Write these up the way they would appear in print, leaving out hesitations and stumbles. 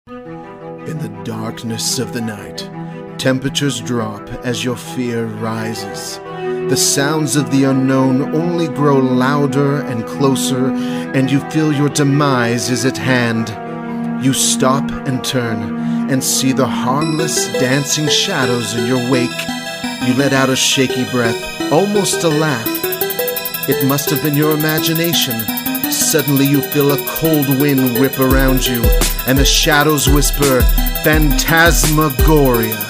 In the darkness of the night, temperatures drop as your fear rises. The sounds of the unknown only grow louder and closer, and you feel your demise is at hand. You stop and turn, and see the harmless, dancing shadows in your wake. You let out a shaky breath, almost a laugh. It must have been your imagination. Suddenly you feel a cold wind whip around you, and the shadows whisper, "Phantasmagoria."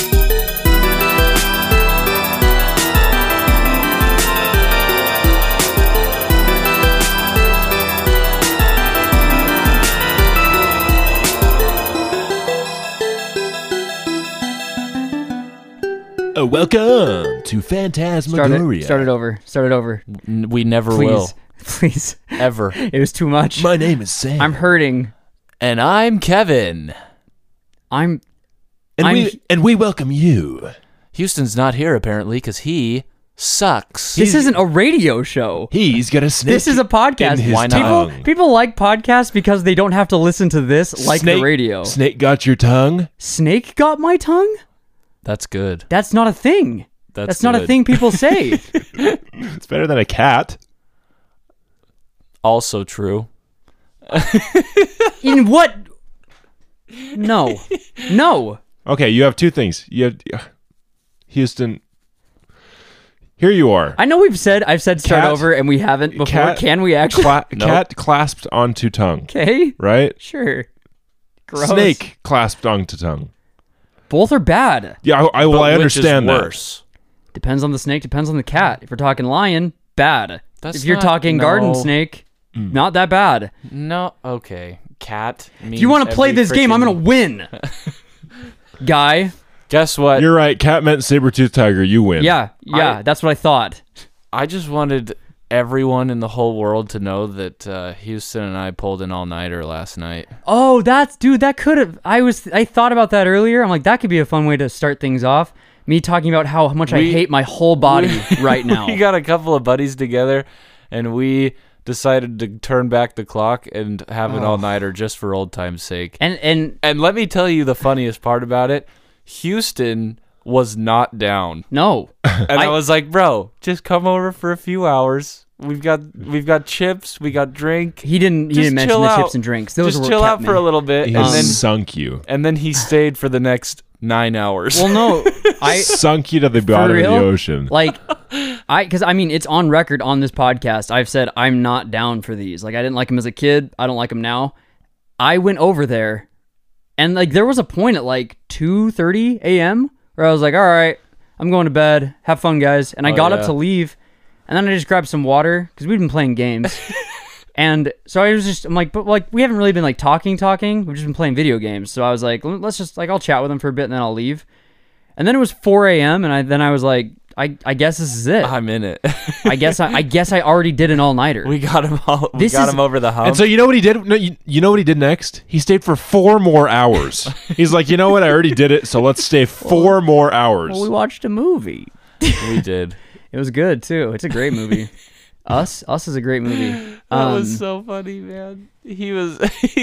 Welcome to Phantasmagoria. Start it over. We never Please. will. Please. Ever. It was too much. My name is Sam. I'm hurting. And I'm Kevin. I'm and we welcome you. Houston's not here apparently because he sucks. This isn't a radio show. He's got a snake. This is a podcast. in his Why not? tongue. People like podcasts because they don't have to listen to this like Snake, the radio. Snake got your tongue? Snake got my tongue? That's good. That's not a thing. That's not a good. thing people say. It's better than a cat. Also true. In what? No. Okay, you have two things. You have Houston. Here you are. I know I've said start Cat- over and we haven't before. cat- Can we actually? Cat clasped onto tongue. Okay. Right? Sure. Gross. Snake clasped onto tongue. Both are bad. Yeah, I But which understand is that. worse? Depends on the snake, depends on the cat. If we're talking lion, bad. That's if you're not- talking garden no. snake, not that bad. No. Okay. Cat. If you want to play this game, I'm going to win. Guy. Guess what? You're right. Cat meant saber-toothed tiger. You win. Yeah, that's what I thought. I just wanted everyone in the whole world to know that Houston and I pulled an all-nighter last night. Oh, that could have. I thought about that earlier. I'm like, that could be a fun way to start things off. Me talking about how much I hate my whole body right now. We got a couple of buddies together, and we decided to turn back the clock and have an all-nighter just for old time's sake. And let me tell you the funniest part about it. Houston was not down. no. And I was like, bro, just come over for a few hours. We've got chips, we got drink. He didn't Just mention chill the out. chips and drinks. Those Just were chill kept out for me. a little bit, He and has sunk you. then he stayed for the next 9 hours. Well, no. Sunk you to the bottom of the real? ocean. Like, because I mean, it's on record on this podcast. I've said I'm not down for these. Like, I didn't like them as a kid. I don't like them now. I went over there, and like, there was a point at like 2:30 a.m. where I was like, all right, I'm going to bed. Have fun, guys. And I got up yeah. to leave, and then I just grabbed some water because we'd been playing games. And so I'm like, but like, we haven't really been like talking. We've just been playing video games. So I was like, let's just like, I'll chat with him for a bit and then I'll leave. And then it was 4 a.m. and I was like, I guess this is it. I'm in it. I guess I already did an all-nighter. We got him all. We This got is- him over the hump. And so you know what he did? No, you know what he did next? He stayed for 4 more hours. He's like, you know what? I already did it, so let's stay 4 more hours. Well, we watched a movie. we did. It was good too. It's a great movie. Us is a great movie. That was so funny, man. He was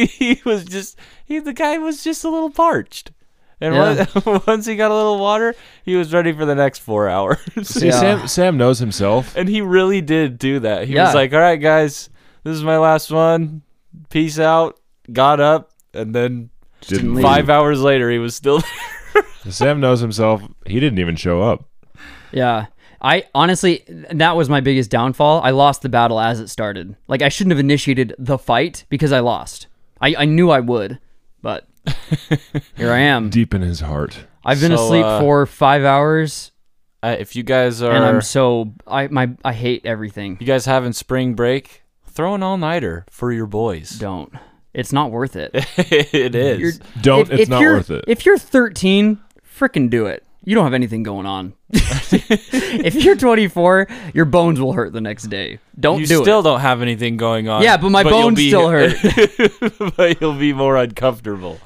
the guy was just a little parched. And Yeah. once he got a little water, he was ready for the next 4 hours. See, Yeah. Sam knows himself. And he really did do that. He Yeah. was like, all right, guys, this is my last one. Peace out. Got up. And then Didn't leave. 5 hours later, he was still there. Sam knows himself. He didn't even show up. Yeah. I honestly, that was my biggest downfall. I lost the battle as it started. Like, I shouldn't have initiated the fight because I lost. I knew I would, but here I am. Deep in his heart. I've been So, asleep for 5 hours, If you guys are, and I'm so I hate everything. you guys having spring break, throw an all-nighter for your boys. Don't. It's not worth it. It is. You're- Don't. It's not you're- worth it. If you're 13, frickin' do it. You don't have anything going on. If you're 24, your bones will hurt the next day. Don't You do still it. don't have anything going on. Yeah, but my you'll bones be- still hurt. But you'll be more uncomfortable.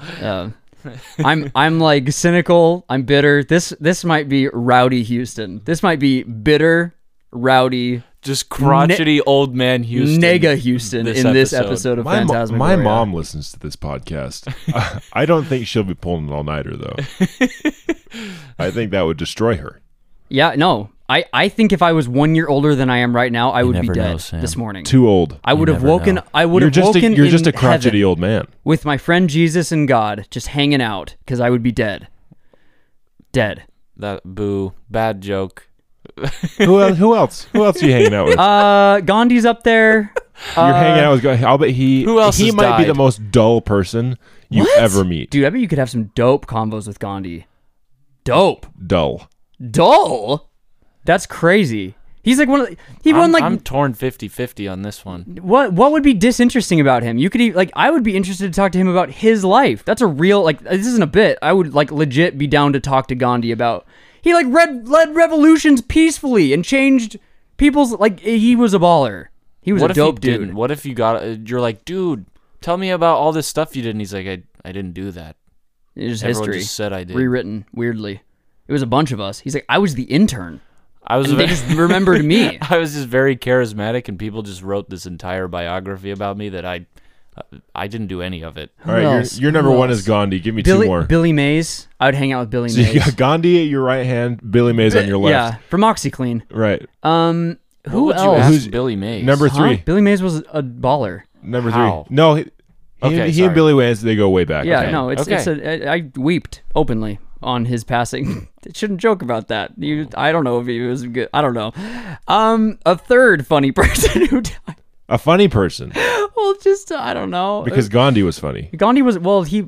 I'm like cynical. I'm bitter. This might be rowdy Houston. This might be bitter, rowdy. just crotchety old man Houston. Nega Houston in this episode of Phantasmagoria. My mom listens to this podcast. I don't think she'll be pulling an all-nighter, though. I think that would destroy her. Yeah, no. I think if I was 1 year older than I am right now, I would be never dead know, Sam. this morning. Too old. I would have never woken. know. I would You're have just woken. you're just a in crotchety heaven old man. with my friend Jesus and God, just hanging out, because I would be dead. Dead. That boo. Bad joke. Who else? Who else are you hanging out with? Gandhi's up there. You're hanging out with. I'll bet Who else he has might be died? the most dull person you What? ever meet. Dude, I bet you could have some dope combos with Gandhi. Dope. Dull. Dull? That's crazy. He's like one of the, he won like I'm torn 50-50 on this one. what would be disinteresting about him? You could like I would be interested to talk to him about his life. That's a real like this isn't a bit. I would like legit be down to talk to Gandhi about he like led revolutions peacefully and changed people's like he was a baller. He was What a if you dope didn't? dude. What if you got? You're like, dude, tell me about all this stuff you did. And he's like, I didn't do that. It's just Everyone history. just said I did. Rewritten weirdly. It was a bunch of us. He's like I was the intern. I was And they just remembered me. I was just very charismatic, and people just wrote this entire biography about me that I didn't do any of it. All right, else? your number Who one else? is Gandhi. Give me two more. Billy Mays. I would hang out with Billy So you Mays. got Gandhi at your right hand, Billy Mays on your left. Yeah, from OxyClean. Right. Who What would you else? ask Who's- Billy Mays? Number Huh? three. Billy Mays was a baller. Number How? three. No, he Okay, and sorry. Billy Mays, they go way back. Yeah, Okay. no, it's Okay. I weeped openly on his passing. Shouldn't joke about that. I don't know if he was good. I don't know. A third funny person who died. A funny person. Well, just I don't know. Because Gandhi was funny. Gandhi was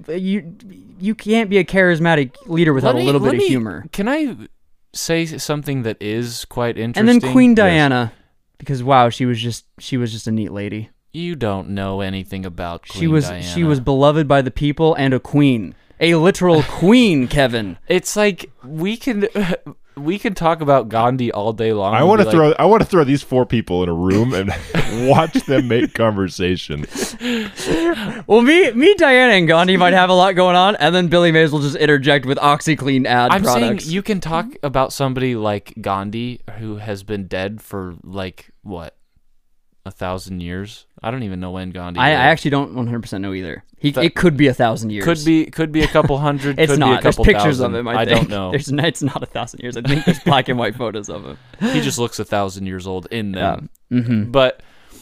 you can't be a charismatic leader without a little bit of humor. Can I say something that is quite And interesting? then Queen Diana, because wow, she was just a neat lady. You don't know anything about Queen Diana. She was beloved by the people and a queen. A literal queen, Kevin. It's like we can talk about Gandhi all day long. I want to throw these four people in a room and watch them make conversation. Well, me, Diana, and Gandhi might have a lot going on, and then Billy Mays will just interject with OxyClean ad I'm products. saying you can talk about somebody like Gandhi who has been dead for like what, 1,000 years. I don't even know when Gandhi. I lived. actually don't 100% know either. It could be 1,000 years. Could be a couple hundred. It's could not. Be a There's couple pictures thousand. of him. I think. don't know. It's not 1,000 years. I think there's black and white photos of him. He just looks 1,000 years old in them. Mm-hmm. But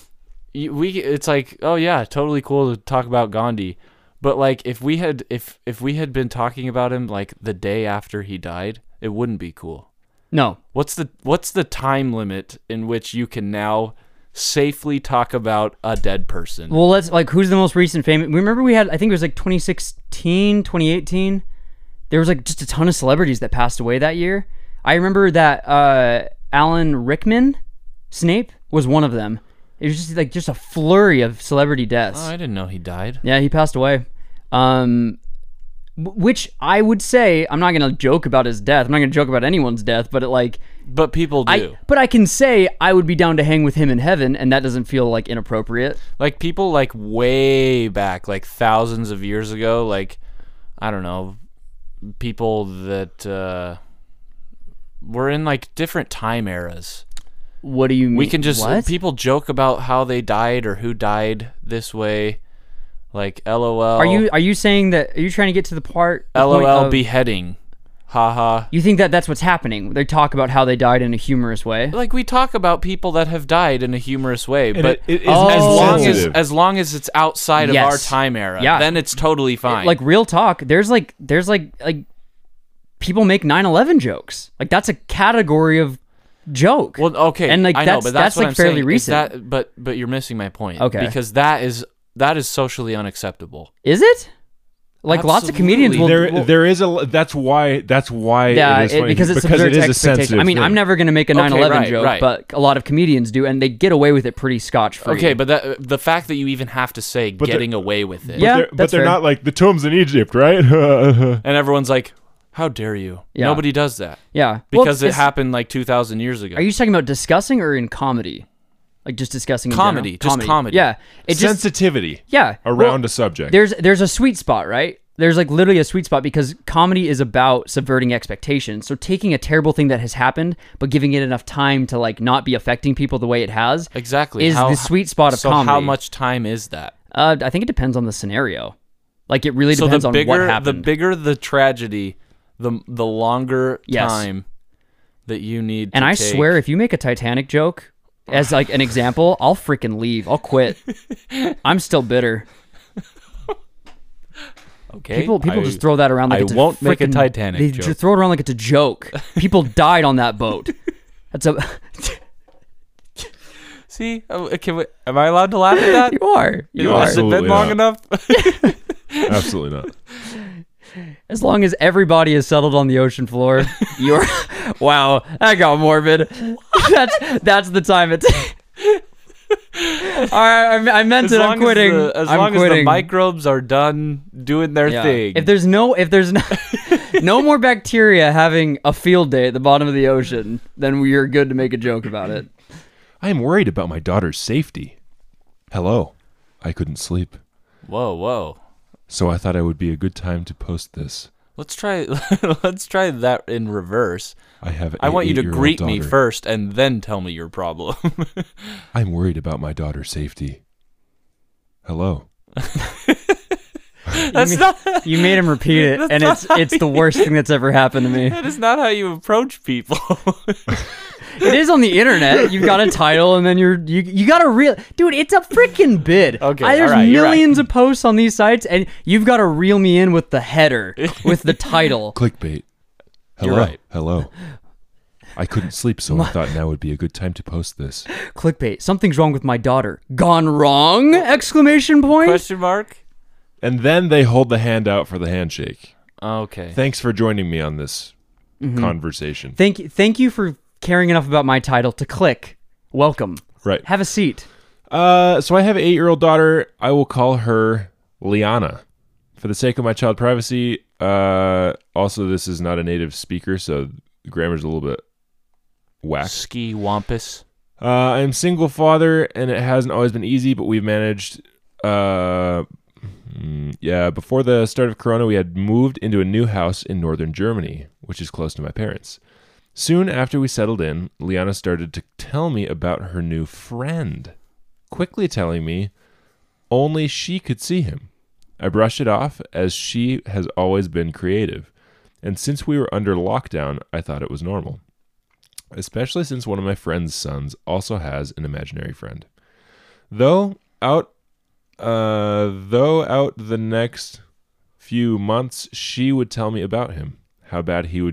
it's like, oh yeah, totally cool to talk about Gandhi. But like, if we had been talking about him like the day after he died, it wouldn't be cool. No. What's the time limit in which you can now safely talk about a dead person? Well, let's who's the most recent famous? Remember we had, I think it was like 2016, 2018. There was like just a ton of celebrities that passed away that year. I remember that Alan Rickman, Snape, was one of them. It was just a flurry of celebrity deaths. Oh, I didn't know he died. Yeah, he passed away. Which I would say, I'm not gonna joke about his death. I'm not gonna joke about anyone's death, but But people do. But I can say I would be down to hang with him in heaven, and that doesn't feel like inappropriate. Like people like way back, like thousands of years ago, like I don't know, people that were in like different time eras. What do you mean? We can just what? people joke about how they died or who died this way, like LOL. Are you saying that? Are you trying to get to the point LOL of, beheading? Haha. You think that that's what's happening? They talk about how they died in a humorous way. Like we talk about people that have died in a humorous way, And but it is Oh. as long as it's outside of Yes. our time era, Yeah. then it's totally fine. Like real talk, there's like people make 9/11 jokes. Like that's a category of joke. well, okay, and like I know, that's but that's what like I'm fairly saying, is recent. that, but you're missing my point. Okay. because that is socially unacceptable. Is it? Like lots of comedians will. There is a. That's why. Yeah, it is funny, because it it subverts is a expectation. sensitive I mean, thing. I'm never going to make a 9/11 right, joke, right. but a lot of comedians do, and they get away with it pretty scotch-free. Okay, but the fact that you even have to say But getting away with it, Yeah, But that's they're fair. not like the tombs in Egypt, right? and everyone's like, "How dare you?" Yeah. Nobody does that Yeah, well, because it it's- happened like 2,000 years ago. Are you talking about discussing or in comedy? Like just discussing in Comedy, general? just comedy. Yeah, it just Sensitivity yeah around well, a subject. There's a sweet spot, right? there's like literally a sweet spot because comedy is about subverting expectations. So taking a terrible thing that has happened, but giving it enough time to like not be affecting people the way it has. Exactly. Is the sweet spot of comedy. So how much time is that? I think it depends on the scenario. Like it really depends on what happened. The bigger the tragedy, the longer Yes. time that you need And to I take. swear, if you make a Titanic joke as like an example, I'll freaking leave. I'll quit. I'm still bitter. Okay. People just throw that around like I it's won't make a frickin- Titanic They joke. just throw it around like it's a joke. People died on that boat. That's a. See, am I allowed to laugh at that? You are. You are. Has it been Absolutely long not. enough? Absolutely not. As long as everybody is settled on the ocean floor, you're. Wow, that got morbid. That's the time it's. All right, I meant it. I'm quitting. As I'm long as quitting. the microbes are done doing their Yeah. thing. If there's no more bacteria having a field day at the bottom of the ocean, then we're good to make a joke about it. I am worried about my daughter's safety. Hello. I couldn't sleep. Whoa. So I thought it would be a good time to post this. Let's try that in reverse. I want you to 8-year-old greet me daughter. first and then tell me your problem. I'm worried about my daughter's safety. Hello. That's not You made him repeat it, and it's the worst thing that's ever happened to me. that is not how you approach people. It is on the internet. You've got a title, and then you got a real dude. It's a freaking bid. Okay, There's all right, you're millions of posts on these sites, and you've got to reel me in with the header, with the title. Clickbait. You're Hello. right. Hello. I couldn't sleep, so I thought now would be a good time to post this. Clickbait. Something's wrong with my daughter. Gone wrong? Exclamation point. Question mark? And then they hold the hand out for the handshake. Okay. Thanks for joining me on this conversation. Thank you for caring enough about my title to click. Welcome. Right. Have a seat. So I have an 8-year-old daughter. I will call her Liana. For the sake of my child privacy, also this is not a native speaker, so the grammar's a little bit whack. Ski wampus. I'm single father, and it hasn't always been easy, but we've managed. Before the start of Corona, we had moved into a new house in northern Germany, which is close to my parents. Soon after we settled in, Liana started to tell me about her new friend, quickly telling me only she could see him. I brushed it off as she has always been creative, and since we were under lockdown, I thought it was normal. Especially since one of my friend's sons also has an imaginary friend. Though out the next few months, she would tell me about him, how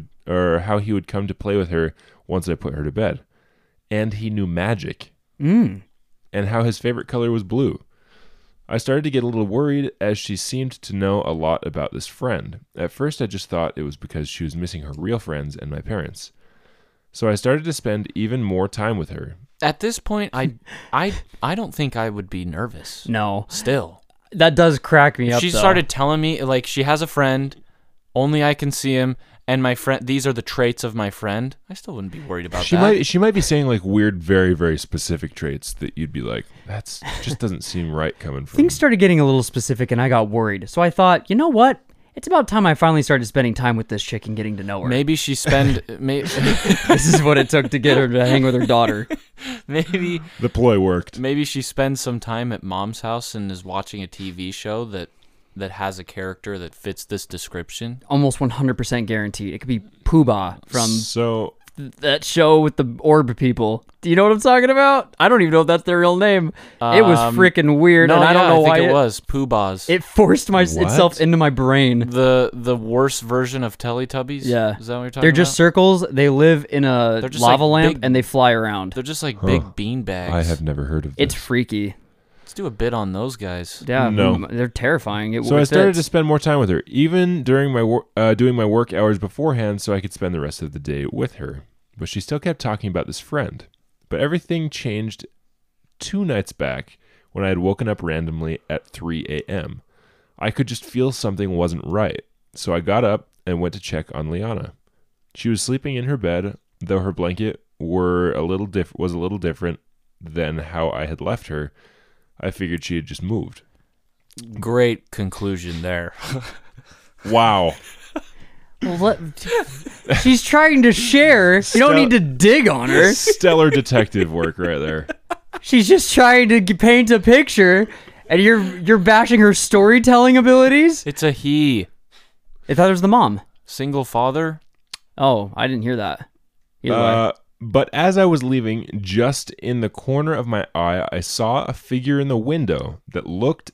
he would come to play with her once I put her to bed, and he knew magic, and how his favorite color was blue. I started to get a little worried as she seemed to know a lot about this friend. At first, I just thought it was because she was missing her real friends and my parents. So I started to spend even more time with her. At this point, I don't think I would be nervous. No. Still. That does crack me up. She though. started telling me, like, she has a friend, only I can see him, and my friend, these are the traits of my friend. I still wouldn't be worried about that. She might be saying like weird, very, very specific traits that you'd be like, that's just doesn't seem right coming from. Things started getting a little specific, and I got worried. So I thought, you know what? It's about time I finally started spending time with this chick and getting to know her. Maybe she spend This is what it took to get her to hang with her daughter. maybe The ploy worked. maybe she spends some time at mom's house and is watching a TV show that has a character that fits this description. Almost 100% guaranteed. It could be Poobah from So that show with the orb people. Do you know what I'm talking about? I don't even know if that's their real name. It was freaking weird, and I don't know I why think it was Poobahs. It forced itself into my brain. The worst version of Teletubbies. Yeah. Is that what you're talking They're just about? circles. They live in a They're just lava like lamp, big- and they fly around. They're just like big bean bags. I have never heard of this. It's freaky. Let's do a bit on those guys. Yeah, No. they're terrifying. So I started to spend more time with her, even during my doing my work hours beforehand, so I could spend the rest of the day with her. But she still kept talking about this friend. But everything changed 2 nights back when I had woken up randomly at 3 a.m. I could just feel something wasn't right, so I got up and went to check on Liana. She was sleeping in her bed, though her blanket was a little different than how I had left her. I figured she had just moved. Great conclusion there. Wow. She's trying to share. You don't need to dig on her. Stellar detective work right there. She's just trying to paint a picture, and you're bashing her storytelling abilities. It's a he. I thought it was the mom. Single father? Oh, I didn't hear that. Either way. But as I was leaving, just in the corner of my eye, I saw a figure in the window that looked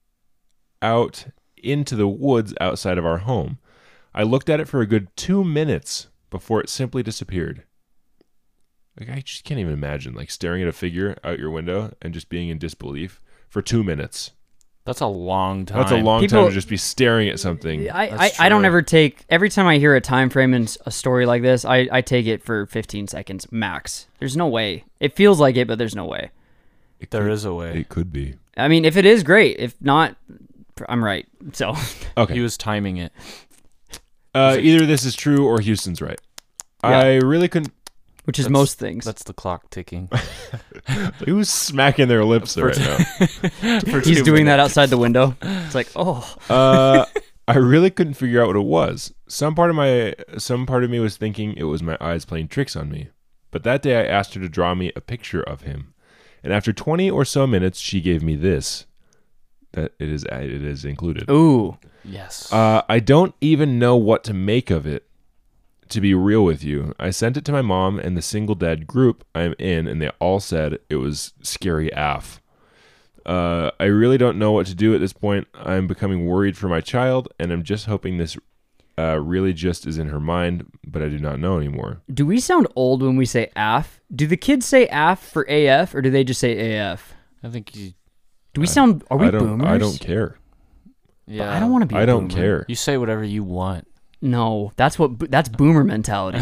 out into the woods outside of our home. I looked at it for a good 2 minutes before it simply disappeared. Like, I just can't even imagine, like, staring at a figure out your window and just being in disbelief for 2 minutes. That's a long time. That's a long time to just be staring at something. I don't ever take, every time I hear a time frame in a story like this, I take it for 15 seconds max. There's no way. It feels like it, but there's no way. There is a way. It could be. I mean, if it is, great. If not, I'm right. So Okay. He was timing it. Either this is true or Houston's right. Yeah. I really couldn't. which is most things. That's the clock ticking. Who's smacking their lips right now? He's doing that outside the window. It's like, oh. I really couldn't figure out what it was. Some part of me was thinking it was my eyes playing tricks on me. But that day I asked her to draw me a picture of him. And after 20 or so minutes, she gave me this. That it is included. Ooh. Yes. I don't even know what to make of it, to be real with you. I sent it to my mom and the single dad group I'm in, and they all said it was scary AF. I really don't know what to do at this point. I'm becoming worried for my child, and I'm just hoping this really just is in her mind, but I do not know anymore. Do we sound old when we say AF? Do the kids say AF for AF, or do they just say AF? I think you... Do we sound... Are we I don't, boomers? I don't care. Yeah. I don't want to be a I don't boomer. care. You say whatever you want. No, that's boomer mentality.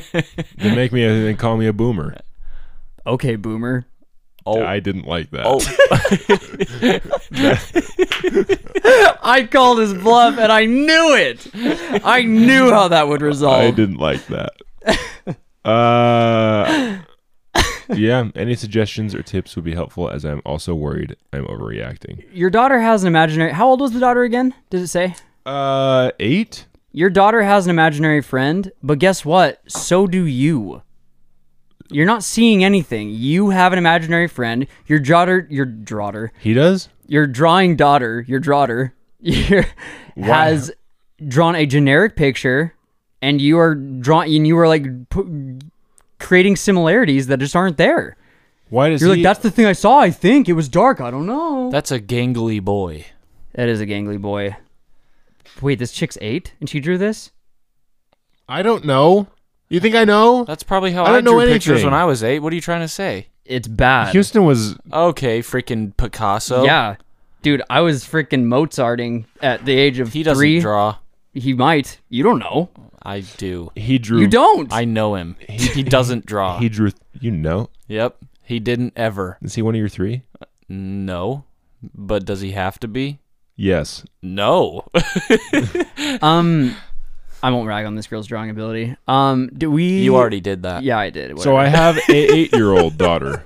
They call me a boomer. Okay, boomer. Oh. I didn't like that. Oh. I called his bluff, and I knew it. I knew how that would resolve. I didn't like that. Yeah, any suggestions or tips would be helpful, as I'm also worried I'm overreacting. Your daughter has an imaginary... How old was the daughter again? Does it say? 8? Your daughter has an imaginary friend, but guess what? So do you. You're not seeing anything. You have an imaginary friend. Your daughter... He does? Your drawing daughter... has drawn a generic picture, and you are like... creating similarities that just aren't there. Why does You're like, that's the thing I saw, I think. It was dark. I don't know. That's a gangly boy. That is a gangly boy. Wait, this chick's 8 and she drew this? I don't know. You think I know? That's probably how I I don't know drew pictures anything. when I was 8. What are you trying to say? It's bad. Houston was... Okay, freaking Picasso. Yeah. Dude, I was freaking Mozarting at the age of He doesn't 3. draw. He might. You don't know. I do. He drew... You don't. I know him. He doesn't draw. He drew... You know? Yep. He didn't ever. Is he one of your 3? No. But does he have to be? Yes. No. I won't rag on this girl's drawing ability. Do we... You already did that. Yeah, I did. So I have a 8-year-old daughter.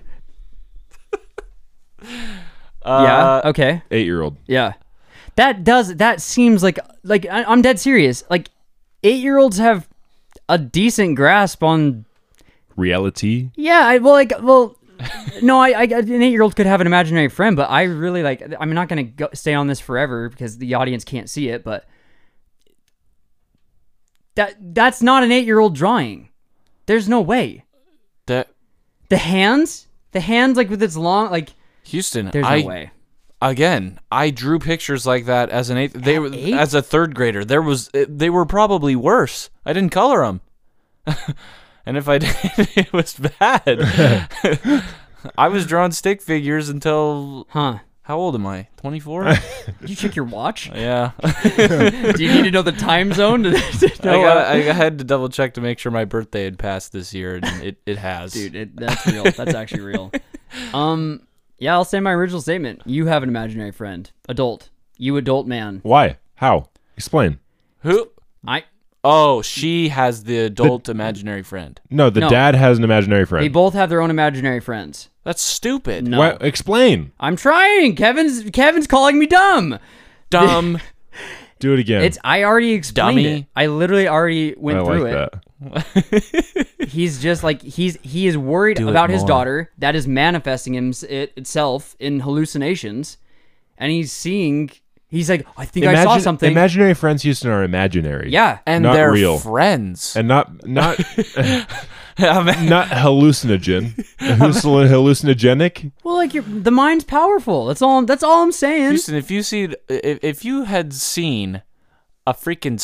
Yeah, okay. 8-year-old. Yeah. That seems like I'm dead serious. Like 8-year-olds have a decent grasp on Reality. yeah, no, an 8-year-old could have an imaginary friend, but I really I'm not going to stay on this forever because the audience can't see it, but that's not an 8-year-old drawing. There's no way. That The hands like with its long Houston. there's no way. Again, I drew pictures like that as an 8th. They were 8? as a 3rd grader. They were probably worse. I didn't color them, and if I did, it was bad. I was drawing stick figures until Huh. how old am I? 24. Did you check your watch? Yeah. Do you need to know the time zone to know? I had to double check to make sure my birthday had passed this year, and it has. Dude, that's real. That's actually real. Yeah, I'll say my original statement. You have an imaginary friend. Adult. You adult man. Why? How? Explain. Who? I. Oh, she has the adult imaginary friend. No, the No. dad has an imaginary friend. They both have their own imaginary friends. That's stupid. No. Why, explain. I'm trying. Kevin's calling me dumb. Dumb. Do it again. I already explained Dummy. it. I literally already went I through like it. that. He's just like he is worried Do it about his more. daughter that is manifesting itself in hallucinations, and he's like, I think I saw something. Imaginary friends, Houston, are imaginary. Yeah, And Not they're real. friends. And not hallucinogen. Hallucinogenic. well, like the mind's powerful. That's all I'm saying. Houston, if you had seen a freaking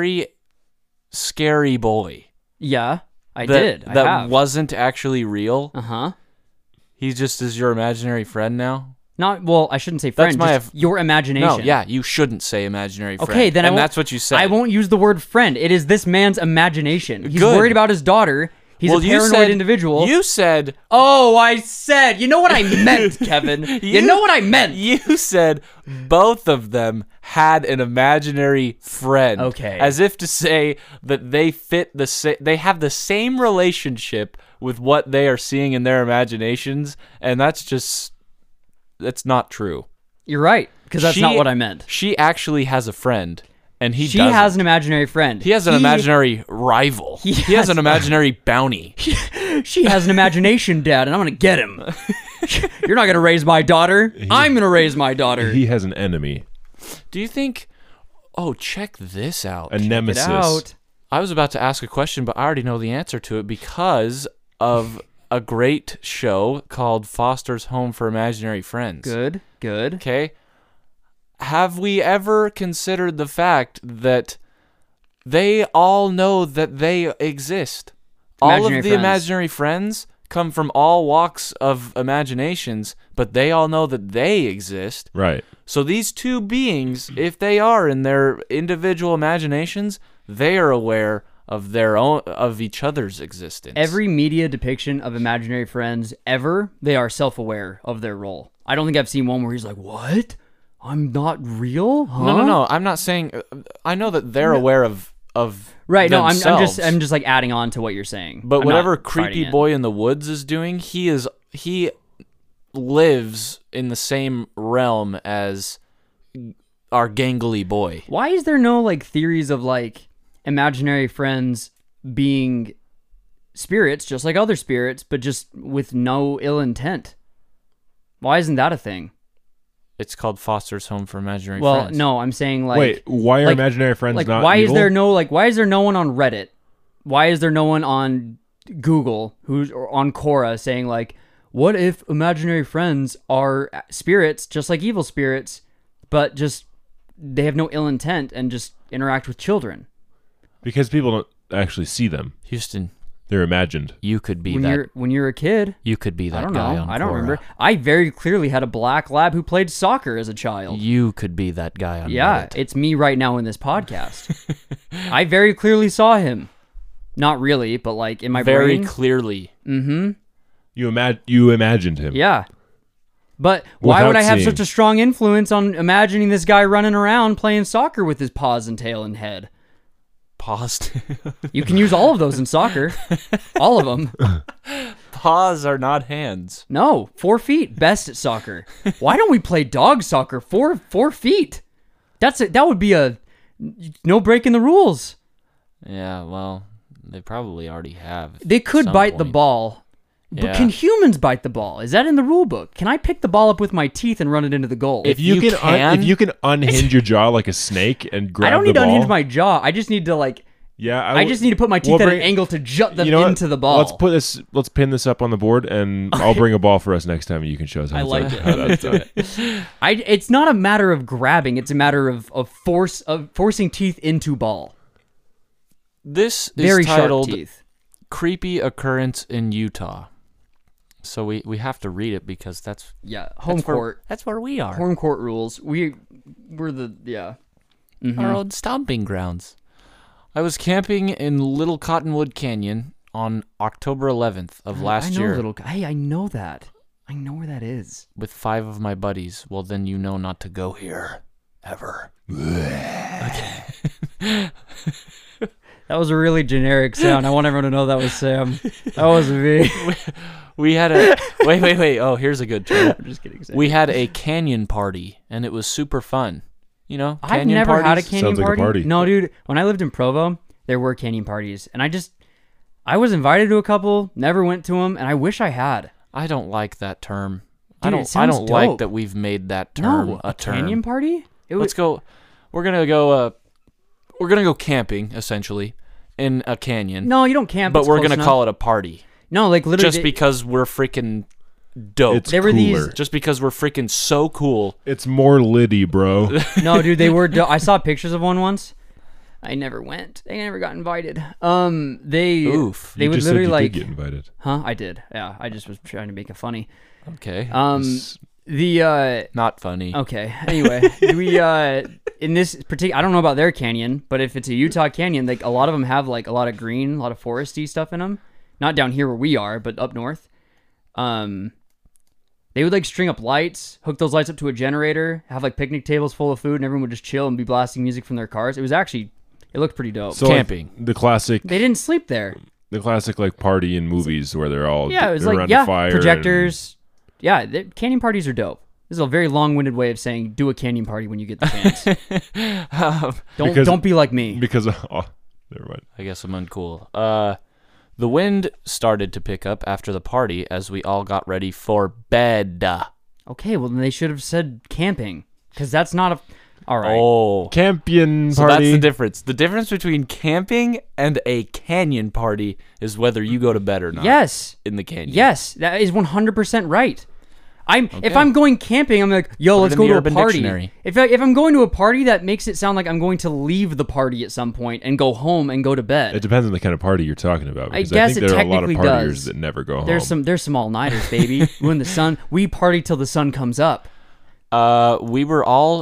scary boy Yeah, I that, did. I that have. wasn't actually real, Uh-huh. he just is your imaginary friend now. Not well. I shouldn't say friend. my Just your imagination. No, yeah, you shouldn't say imaginary friend. Okay, then and I won't, that's what you said. I won't use the word friend. It is this man's imagination. He's Good. worried about his daughter. He's a you paranoid said- individual. You said Oh, I said. You know what I meant, Kevin. You know what I meant. You said both of them had an imaginary friend. Okay. As if to say that they fit they have the same relationship with what they are seeing in their imaginations, and that's not true. You're right, because that's not what I meant. She actually has a friend, and he She doesn't. has an imaginary friend. He has an imaginary rival. He He has has- an imaginary bounty. She has an imagination, Dad, and I'm gonna get him. You're not gonna raise my daughter. I'm gonna raise my daughter. He has an enemy, Do you think... Oh, check this out. a nemesis. Get out. I was about to ask a question, but I already know the answer to it because of a great show called Foster's Home for Imaginary Friends. Good. Good. Okay? Have we ever considered the fact that they all know that they exist? All Imaginary of the friends. imaginary friends come from all walks of imaginations, but they all know that they exist. Right. So these two beings, if they are in their individual imaginations, they are aware of their own, of each other's existence. Every media depiction of imaginary friends ever, they are self-aware of their role. I don't think I've seen one where he's like, "What? I'm not real?" Huh? No. I'm not saying. I know that they're aware of Right. No, I'm themselves. just like adding on to what you're saying. But I'm whatever not fighting creepy it. boy in the woods is doing, he lives in the same realm as our gangly boy. Why is there no like theories of like imaginary friends being spirits just like other spirits, but just with no ill intent? Why isn't that a thing? It's called Foster's Home for Imaginary Well, Friends. no, I'm saying like Wait, why are like- imaginary friends like not why evil? is there no one on Reddit? Why is there no one on Google who's or on Quora saying like, what if imaginary friends are spirits just like evil spirits, but just they have no ill intent and just interact with children? Because people don't actually see them. Houston, They're imagined. you could be When you're a kid, You could be that I don't guy know. on I don't Quora. remember. I very clearly had a black lab who played soccer as a child. You could be that guy on Yeah, Reddit. it's me right now in this podcast. I very clearly saw him. Not really, but like in my Very brain. clearly. You imagined him. Yeah. But why would Without I have seeing. such a strong influence on imagining this guy running around playing soccer with his paws and tail and head? Paused. You can use all of those in soccer. All of them. Paws are not hands. No, 4 feet, best at soccer. Why don't we play dog soccer? 4 feet. That would be a no breaking the rules. Yeah, well, they probably already have. They could some bite the point. ball. But Yeah. can humans bite the ball? Is that in the rule book? Can I pick the ball up with my teeth and run it into the goal? If you, you can, can- if you can unhinge your jaw like a snake and grab I don't the need to ball, unhinge my jaw. I just need to like yeah, I just need to put my teeth we'll at bring- an angle to jut them you know what? into the ball. Let's pin this up on the board, and I'll bring a ball for us next time. And you can show us how I it's like done. it. How that's done. It's not a matter of grabbing. It's a matter of forcing teeth into ball. This Very is titled sharp teeth. Creepy Occurrence in Utah. So we have to read it because that's Yeah, home that's where- court. That's where we are. Home court rules. We're the Our own stomping grounds. I was camping in Little Cottonwood Canyon on October 11th of last I know year Hey, I know that. I know where that is. with 5 of my buddies. Well, then you know not to go here ever. That was a really generic sound. I want everyone to know that was Sam. That wasn't me. We had a wait. Oh, here's a good term. I'm just kidding. Sam. We had a canyon party, and it was super fun. You know, I've canyon never had a parties. canyon Sounds like a party. party. No, dude. When I lived in Provo, there were canyon parties, and I was invited to a couple, never went to them, and I wish I had. I don't like that term. Dude, it I sounds don't like dope. that we've made that term No, a term. canyon party. Let's go. We're gonna go. We're gonna go camping essentially in a canyon. No, you don't camp. but it's we're close gonna enough. call it a party No, like literally. just because we're freaking dope. It's There were these- cooler. Just because we're freaking so cool. It's more Liddy, bro. No, dude, they were. I saw pictures of one once. I never went. They never got invited. They Oof. They You would just said literally you like, did get invited. huh? I did. Yeah, I just was trying to make it funny. Okay. Not funny. okay. Anyway, we in this particular, I don't know about their canyon, but if it's a Utah canyon, like a lot of them have like a lot of green, a lot of foresty stuff in them. Not down here where we are, but up north. They would like string up lights, hook those lights up to a generator, have like picnic tables full of food, and everyone would just chill and be blasting music from their cars. It looked pretty dope. So like, Camping. the classic They didn't sleep there. like party in movies where they're all Yeah, it was around like a fire projectors. Yeah, canyon parties are dope. This is a very long-winded way of saying do a canyon party when you get the chance. Don't be like me. because oh, never mind. I guess I'm uncool. The wind started to pick up after the party as we all got ready for bed. Okay, well then they should have said camping because that's not a. All right. Oh. Campion So party. that's the difference. The difference between camping and a canyon party is whether you go to bed or not. Yes. In the canyon. Yes, that is 100% right. If Okay. I'm going camping, I'm like, yo, Put it let's in go the to a Urban party. Dictionary. If I'm going to a party, that makes it sound like I'm going to leave the party at some point and go home and go to bed. It depends on the kind of party you're talking about. I Because guess think it there are a lot of technically partiers does. that never go There's home. some all-nighters, baby. We party till the sun comes up. We were all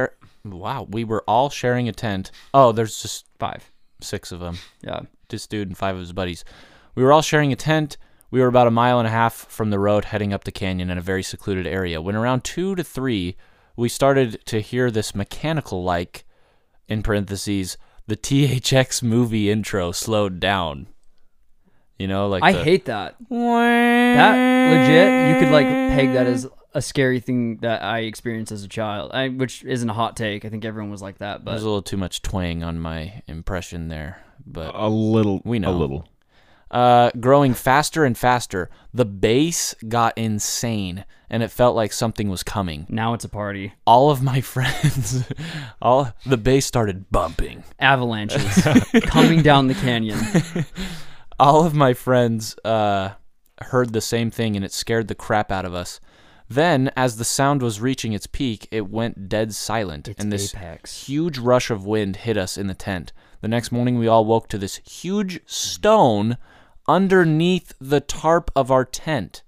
we were all sharing a tent. Oh, there's just 6 of them. Yeah. This dude and 5 of his buddies. We were all sharing a tent. We were about 1.5 miles from the road heading up the canyon in a very secluded area. When around 2 to 3, we started to hear this mechanical-like, in parentheses, the THX movie intro slowed down. You know, like I hate that. That legit, you could like peg that as a scary thing that I experienced as a child, which isn't a hot take. I think everyone was like that, but There's a little too much twang on my impression there, but a little. We know. A little. growing faster and faster. The bass got insane, and it felt like something was coming. now it's a party. All of my friends, the bass started bumping. Avalanches coming down the canyon. All of my friends heard the same thing, and it scared the crap out of us. Then, as the sound was reaching its peak, it went dead silent, It's and this apex. huge rush of wind hit us in the tent. The next morning, we all woke to this huge stone underneath the tarp of our tent.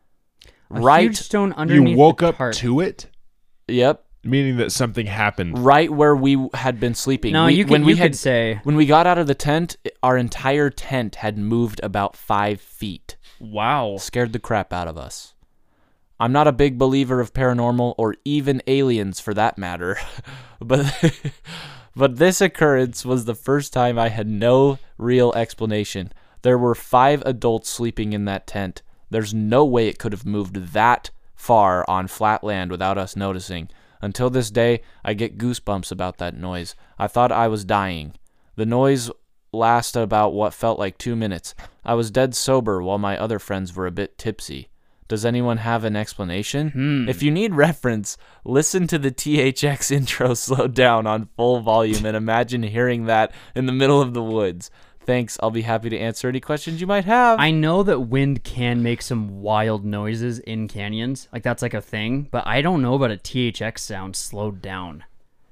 A huge stone underneath You woke the up tarp. to it, Yep, meaning that something happened. right where we had been sleeping. No, you could say, When we got out of the tent, our entire tent had moved about 5 feet. wow. Scared the crap out of us. I'm not a big believer of paranormal or even aliens for that matter, but this occurrence was the first time I had no real explanation. There were 5 adults sleeping in that tent. There's no way it could have moved that far on flat land without us noticing. Until this day, I get goosebumps about that noise. I thought I was dying. The noise lasted about what felt like 2 minutes. I was dead sober while my other friends were a bit tipsy. Does anyone have an explanation? If you need reference, listen to the THX intro slowed down on full volume and imagine hearing that in the middle of the woods. Thanks. I'll be happy to answer any questions you might have. I know that wind can make some wild noises in canyons. Like, that's like a thing. But I don't know about a THX sound slowed down.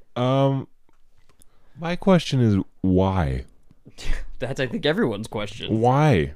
My question is why? That's, I think, everyone's question. Why?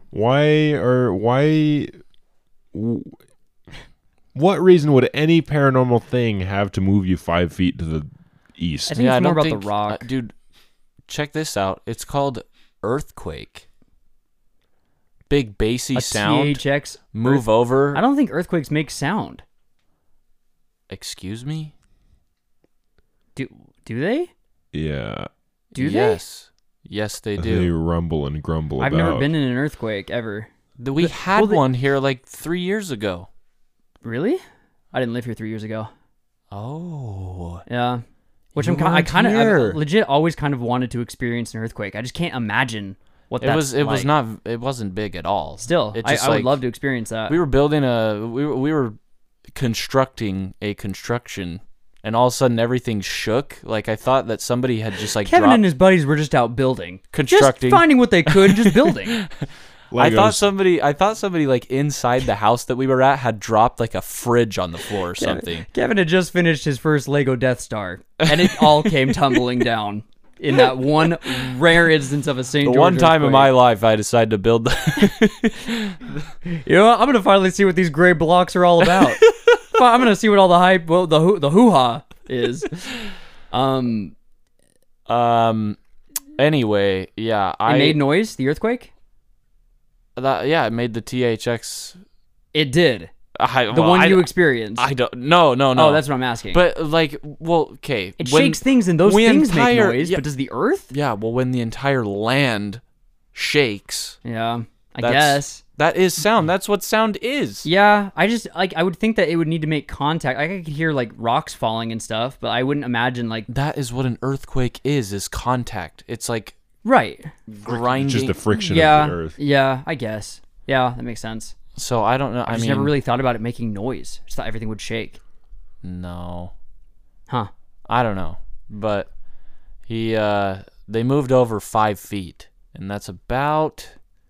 What reason would any paranormal thing have to move you 5 feet to the east? I think it's more don't about the rock. dude, check this out. It's called earthquake. Big bassy A sound. THX. Move over. I don't think earthquakes make sound. Excuse me? Do they? Yeah. Do they? Yes, they They do. rumble and grumble I've about. never been in an earthquake ever. We had well, they- one here like 3 years ago. Really? I didn't live here 3 years ago. Oh. Yeah. which You I weren't kind of here. legit always kind of wanted to experience an earthquake. I just can't imagine what It that's was. It was like. not. It wasn't big at all. Still, It I just, would like, love to experience that. We were building a. We were constructing a construction, and all of a sudden everything shook. Like I thought that somebody had just like Kevin dropped. and his buddies were just out building, Constructing. just finding what they could, just building. I thought Legos. somebody like inside the house that we were at had dropped like a fridge on the floor or something. Kevin had just finished his first Lego Death Star, and it all came tumbling down in that one rare instance of a St. The George one time in earthquake. my life I decided to build. You know what? I'm gonna finally see what these gray blocks are all about. I'm gonna see what all the hype, well, the hoo-ha is. Anyway, yeah, It made noise. The earthquake. it made the THX. It did. The The one you experienced. I don't. No. Oh, that's what I'm asking. But like, well, okay. it shakes things, and those when things make entire- noise. yeah. But does the Earth? Yeah, well, when the entire land shakes, Yeah, I That's- guess. that is sound. That's what sound is. Yeah, I just like I would think that it would need to make contact. Like, I could hear like rocks falling and stuff, but I wouldn't imagine like That is what an earthquake is contact. It's like right. grinding. Just the friction Yeah, of the earth. yeah, I guess. Yeah, that makes sense. So I don't know. I just never really thought about it making noise. Just thought everything would shake. No. Huh. I don't know. But they moved over 5 feet, and that's about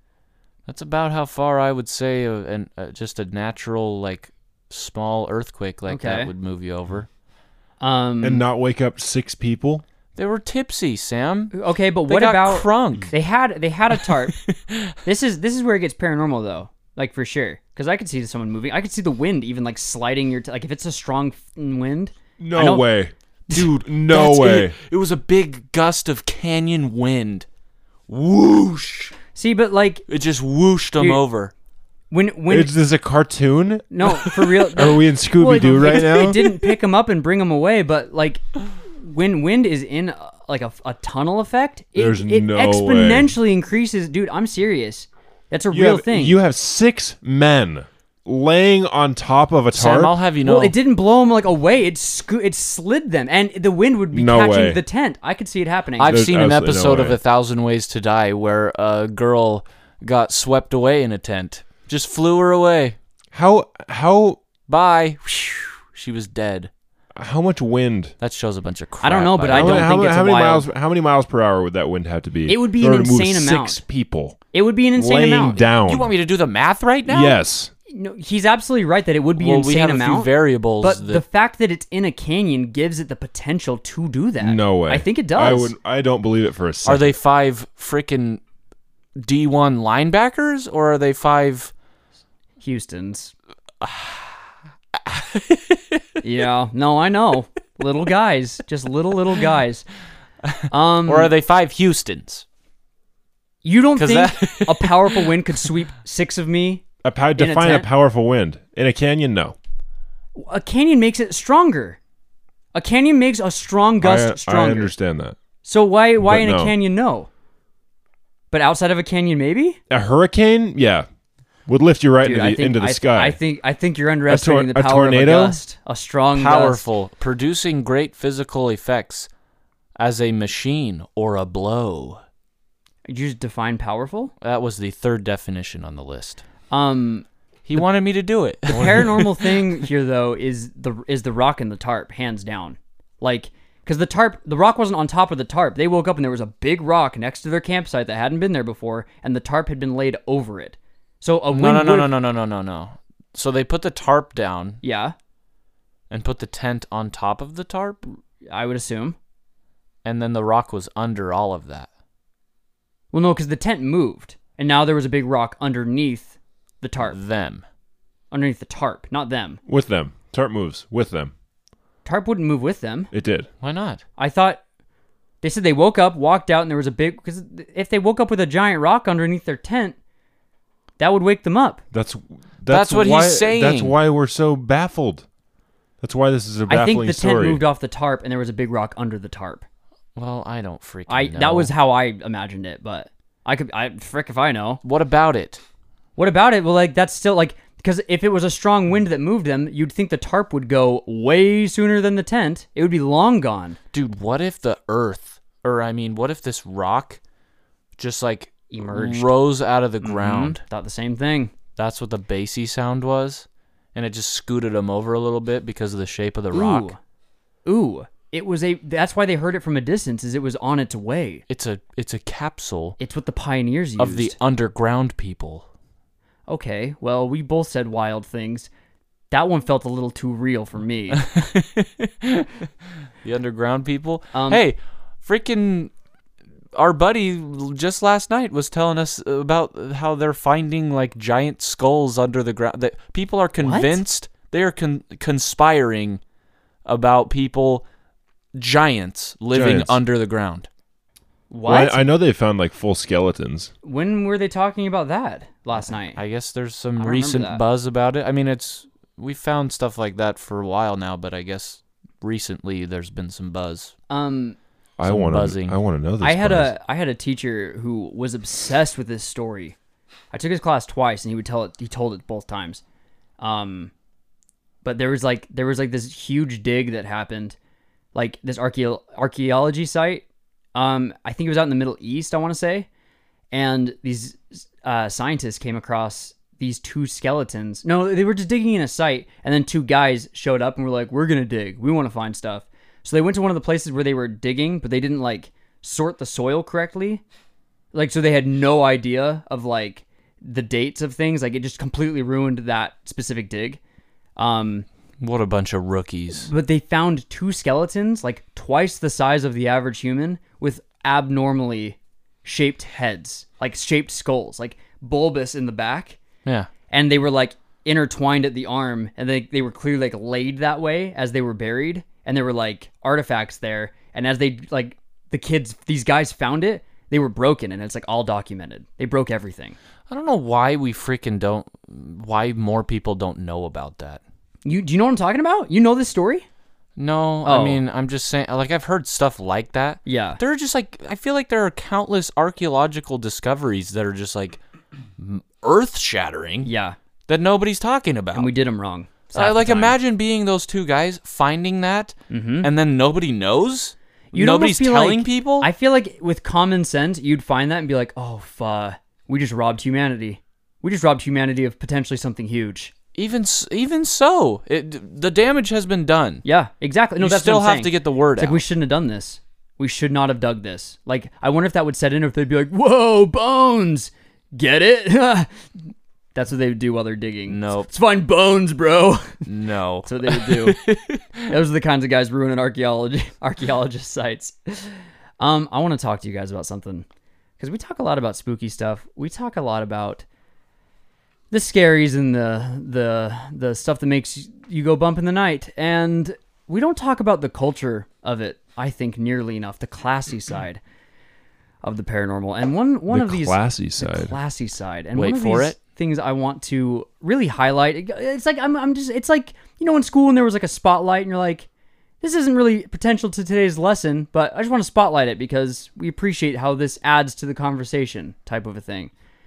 how far I would say just a natural like small earthquake like Okay. that would move you over. And not wake up 6 people? They were tipsy, Sam. Okay, but They what got about crunk? They had a tarp. This is where it gets paranormal though, like for sure. Because I could see someone moving. I could see the wind even like sliding your like if it's a strong wind. I No know- way. Dude, no That's way. It was a big gust of canyon wind. Whoosh! See, but like It just whooshed them Dude. over. when Is this a cartoon? no for real. Are we in Scooby Doo Well, right now? It didn't pick them up and bring them away, but like when wind is in like a tunnel effect, There's it no way. exponentially increases. Dude, I'm serious. That's a You real have, thing. You have 6 men laying on top of a tarp. Sam, I'll have you know. Well, it didn't blow them like away. It slid them, and the wind would be No catching way. the tent. I could see it happening. I've There's seen an absolutely no episode of way. 1,000 Ways to Die where a girl got swept away in a tent. Just flew her away. How Bye. She was dead. much wind? That shows a bunch of crap. I don't know, but by I the don't way. think it's how a many wild- miles? How many miles per hour would that wind have to be? It would be in an order to move insane amount. 6 people It would be an insane laying amount. down. You want me to do the math right now? Yes. No, he's absolutely right that it would be Well, an we insane have a amount. few variables. But that, the fact that it's in a canyon gives it the potential to do that. No way. I think it does. I don't believe it for a second. are they 5 freaking D1 linebackers or are they 5? Houston's. Yeah, no, I know. Little guys, just little guys. Or are they 5 Houstons? You don't 'Cause think a powerful wind could sweep 6 of me? Define a tent? powerful wind in a canyon? No. A canyon makes it stronger. A canyon makes a strong gust I stronger. understand that. So why But in a no. canyon no? But outside of a canyon maybe? A hurricane, yeah, would lift you right Dude, into the sky. I think you're underestimating A the power tornado? of a gust. A strong gust. Powerful, producing great physical effects as a machine or a blow. Did you just define powerful? That was the 3rd definition on the list. Um He wanted me to do it. The paranormal thing here, though, is the rock and the tarp, hands down. Like, because the rock wasn't on top of the tarp. They woke up and there was a big rock next to their campsite that hadn't been there before, and the tarp had been laid over it. So a wind No. So they put the tarp down Yeah, and put the tent on top of the tarp, I would assume. and then the rock was under all of that. Well, no, because the tent moved, and now there was a big rock underneath the tarp, Them. underneath the tarp, not them. with them. Tarp moves with them. Tarp wouldn't move with them. It did. Why not? I thought they said they woke up, walked out, and there was a big. Because if they woke up with a giant rock underneath their tent, that would wake them up. That's what he's why, saying. That's why we're so baffling. That's why this is a I baffling think the story. tent moved off the tarp, and there was a big rock under the tarp. Well, I don't freaking know. That was how I imagined it, but frick if I know. What about it? What about it? Well, like that's still like Because if it was a strong wind that moved them, you'd think the tarp would go way sooner than the tent. It would be long gone. Dude, what if the earth, what if this rock just like Emerged. rose out of the ground? Thought the same thing. That's what the bassy sound was, and it just scooted them over a little bit because of the shape of the rock. Ooh. That's why they heard it from a distance, is it was on its way. It's a capsule It's what the pioneers used. of the underground people. Okay, well, we both said wild things. That one felt a little too real for me. The underground people. Um, Hey, freaking our buddy just last night was telling us about how they're finding like giant skulls under the ground. That people are convinced they are conspiring about giants living Giants. under the ground. What? Well, I know they found like full skeletons. When were they talking about that? Last night? I guess there's I some don't recent remember that. buzz about it. I mean, we found stuff like that for a while now, but I guess recently there's been some buzz. I Some want buzzing. to know this. I had a teacher who was obsessed with this story. I took his class twice, and he told it both times. But there was like this huge dig that happened, like this archaeology site. I think it was out in the Middle East, I want to say, and these scientists came across these two skeletons. No, they were just digging in a site, and then two guys showed up and were like, "We're gonna dig. We want to find stuff." So they went to one of the places where they were digging, but they didn't like sort the soil correctly. Like, so they had no idea of like the dates of things. Like, it just completely ruined that specific dig. What a bunch of rookies. But they found two skeletons, like twice the size of the average human, with abnormally shaped heads, like shaped skulls, like bulbous in the back. Yeah. And they were like intertwined at the arm, and they were clearly like laid that way as they were buried, and there were like artifacts there, and as they like these guys found it, they were broken, and it's like all documented. They broke everything. I don't know why why more people don't know about that. Do you know what I'm talking about? You know this story? No, Oh. I mean, I'm just saying, like, I've heard stuff like that. Yeah. There are just like, I feel like there are countless archaeological discoveries that are just like earth shattering Yeah. that nobody's talking about. And we did them wrong. half the Like, time. imagine being those two guys finding that and then nobody knows? You'd Nobody's almost feel telling like- people? I feel like with common sense, you'd find that and be like, "Oh, we just robbed humanity. We just robbed humanity of potentially something huge." Even so, the damage has been done. Yeah, exactly. No, You that's still what I'm have saying. to get the word It's out. like, we shouldn't have done this. We should not have dug this. Like, I wonder if that would set in, or if they'd be like, "Whoa, bones! Get it?" That's what they would do while they're digging. Nope. Let's find bones, bro. No. That's what they would do. Those are the kinds of guys ruining archaeologist sites. I want to talk to you guys about something, because we talk a lot about spooky stuff. We talk a lot about the scaries and the stuff that makes you go bump in the night, and we don't talk about the culture of it, I think, nearly enough. The classy side of the paranormal, and one The of these classy the side. classy side, and Wait one of for these it. things I want to really highlight. It's like it's like, you know, in school and there was like a spotlight, and you're like, this isn't really potential to today's lesson, but I just want to spotlight it because we appreciate how this adds to the conversation, type of a thing.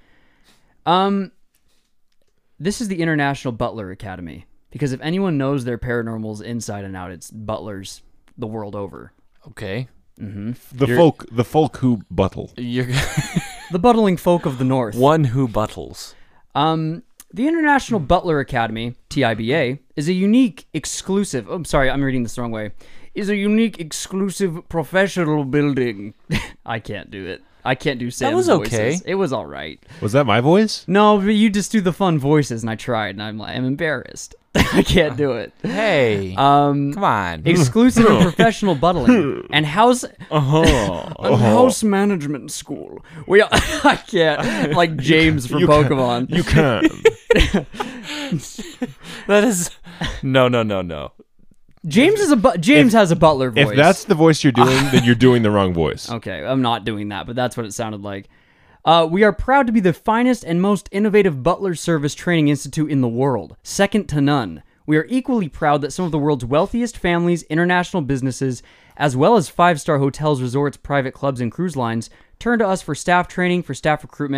This is the International Butler Academy, because if anyone knows their paranormals inside and out, it's butlers the world over. Okay. The folk who buttle. You're The buttling folk of the North. one who buttles. The International Butler Academy, TIBA, is a unique, exclusive... Oh, I'm sorry, I'm reading this the wrong way. Is a unique, exclusive professional building. I can't do it. I can't do Sam's was okay. voices. It was all right. Was that my voice? No, but you just do the fun voices, and I tried, and I'm embarrassed. I can't do it. Hey. Come on. Exclusive and professional buttling and house house management school. I can't, like James from Pokemon. You can. That is no. James has a butler voice. If that's the voice you're doing, then you're doing the wrong voice. Okay, I'm not doing that, but that's what it sounded like. We are proud to be the finest and most innovative butler service training institute in the world, second to none. We are equally proud that some of the world's wealthiest families, international businesses, as well as 5-star hotels, resorts, private clubs, and cruise lines turn to us for staff training, for staff recruitment,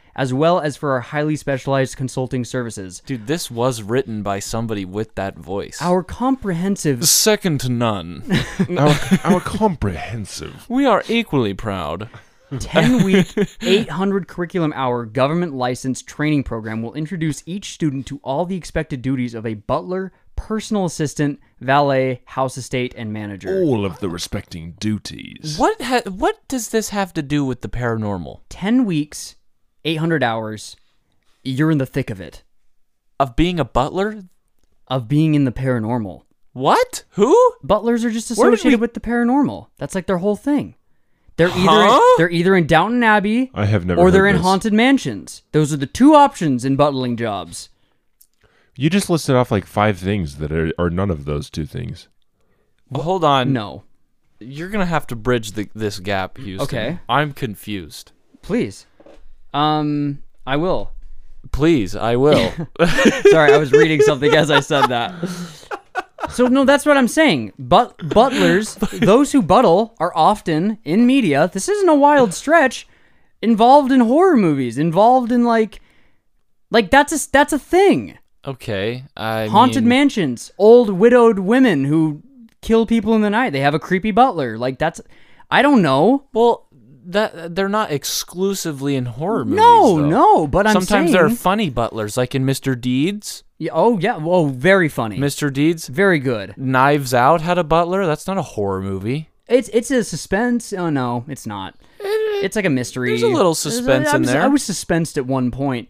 as well as for our highly specialized consulting services. Dude, this was written by somebody with that voice. Our comprehensive Second to none. Our comprehensive. We are equally proud. 10-week, 800 curriculum hour government licensed training program will introduce each student to all the expected duties of a butler, personal assistant, valet, house estate, and manager. All of the respecting duties. What does this have to do with the paranormal? 10 weeks, 800 hours, you're in the thick of it. Of being a butler? Of being in the paranormal. What? Who? Butlers are just Where did associated we- with the paranormal. That's like their whole thing. They're Huh? they're either in Downton Abbey I have never or they're heard in this. haunted mansions. Those are the two options in butling jobs. You just listed off like 5 things that are none of those 2 things. Hold on. No. You're going to have to bridge this gap, Houston. Okay. I'm confused. Please. I will. Please, I will. Sorry, I was reading something as I said that. So, no, that's what I'm saying. Butlers, those who buttle, are often, in media, this isn't a wild stretch, involved in horror movies, involved in, like that's a thing. Okay. Haunted mansions, old widowed women who kill people in the night. They have a creepy butler. Like, that's, I don't know. Well, they're not exclusively in horror movies. No, though. no, but I'm Sometimes saying... there are funny butlers, like in Mr. Deeds. Yeah, oh, yeah. Oh, very funny. Mr. Deeds. Very good. Knives Out had a butler. That's not a horror movie. It's a suspense. Oh, no, it's not. It's like a mystery. There's a little suspense in there. I was suspensed at one point.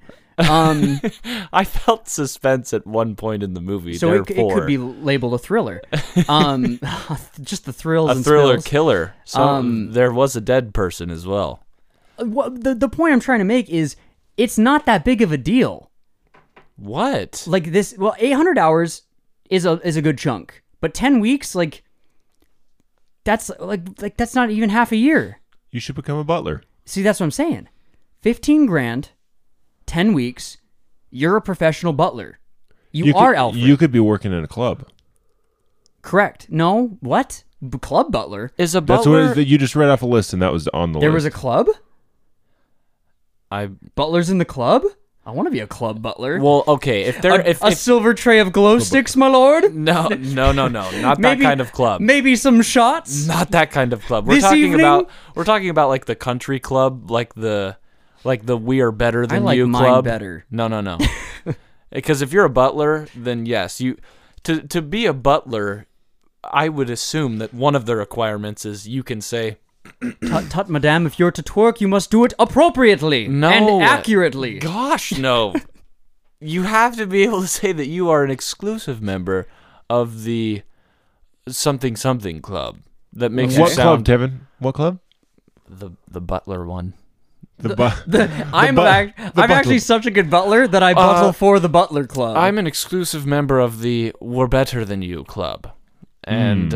I felt suspense at one point in the movie. So it therefore, could be labeled a thriller. Just the thrills a and thriller spills. killer. So there was a dead person as well. The point I'm trying to make is it's not that big of a deal. What? Like this, 800 hours is a good chunk, but 10 weeks, that's that's not even half a year. You should become a butler. See, that's what I'm saying. 15 grand, 10 weeks, you're a professional butler. You are Alfred. You could be working in a club. Correct. No, what? Club butler? Is a That's butler? what you just read off a list, and that was on the There list. was a club? I Butlers in the club? I want to be a club butler. well, okay. If there, if a silver tray of glow sticks, my lord? no, not that kind of club. Maybe some shots? Not that kind of club. We're This talking evening? about like the country club, like the we are better than I like you mine club. better. No. Because if you're a butler, then yes, you to be a butler, I would assume that one of the requirements is you can say Tut tut, madame, if you're to twerk, you must do it appropriately No. and accurately. gosh, no. You have to be able to say that you are an exclusive member of the something club. That makes you What club, sound Tevin? What club? the butler one. I'm actually such a good butler that I buttle for the butler club. I'm an exclusive member of the We're Better Than You club. And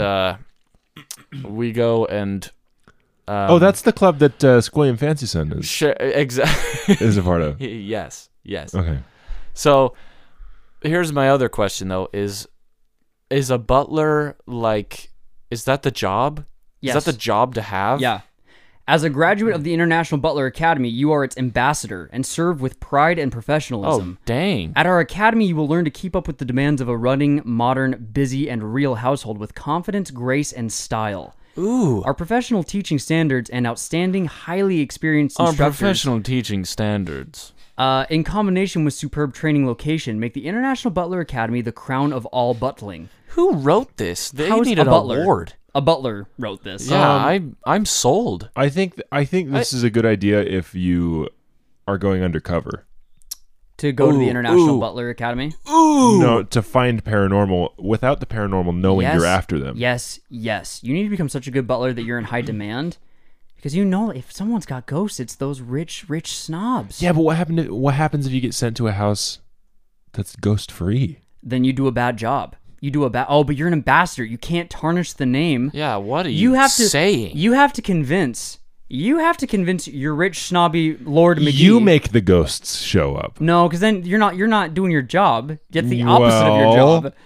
we go and Oh, that's the club that Squilliam Fancy Son exactly. is a part of. Yes. Okay. So here's my other question though: is a butler is that the job? Yes. Is that the job to have? Yeah. As a graduate of the International Butler Academy, you are its ambassador and serve with pride and professionalism. Oh, dang. At our academy, you will learn to keep up with the demands of a running, modern, busy, and real household with confidence, grace, and style. Ooh. Our professional teaching standards and outstanding, highly experienced Our instructors, professional teaching standards. in combination with superb training location, make the International Butler Academy the crown of all butling. Who wrote this? They How's need a an butler? award. A butler wrote this. Yeah, I'm sold. I think this is a good idea if you are going undercover. To go to the Ooh, International ooh. Butler Academy. No, to find paranormal without the paranormal knowing Yes, you're after them. Yes. You need to become such a good butler that you're in high demand. Because you know if someone's got ghosts, it's those rich snobs. Yeah, but what happens if you get sent to a house that's ghost free? Then you do a bad job. But you're an ambassador. You can't tarnish the name. Yeah, what are you saying? You have to convince your rich snobby Lord McGee. You make the ghosts show up. No, because then you're not doing your job. That's the opposite of your Well, job.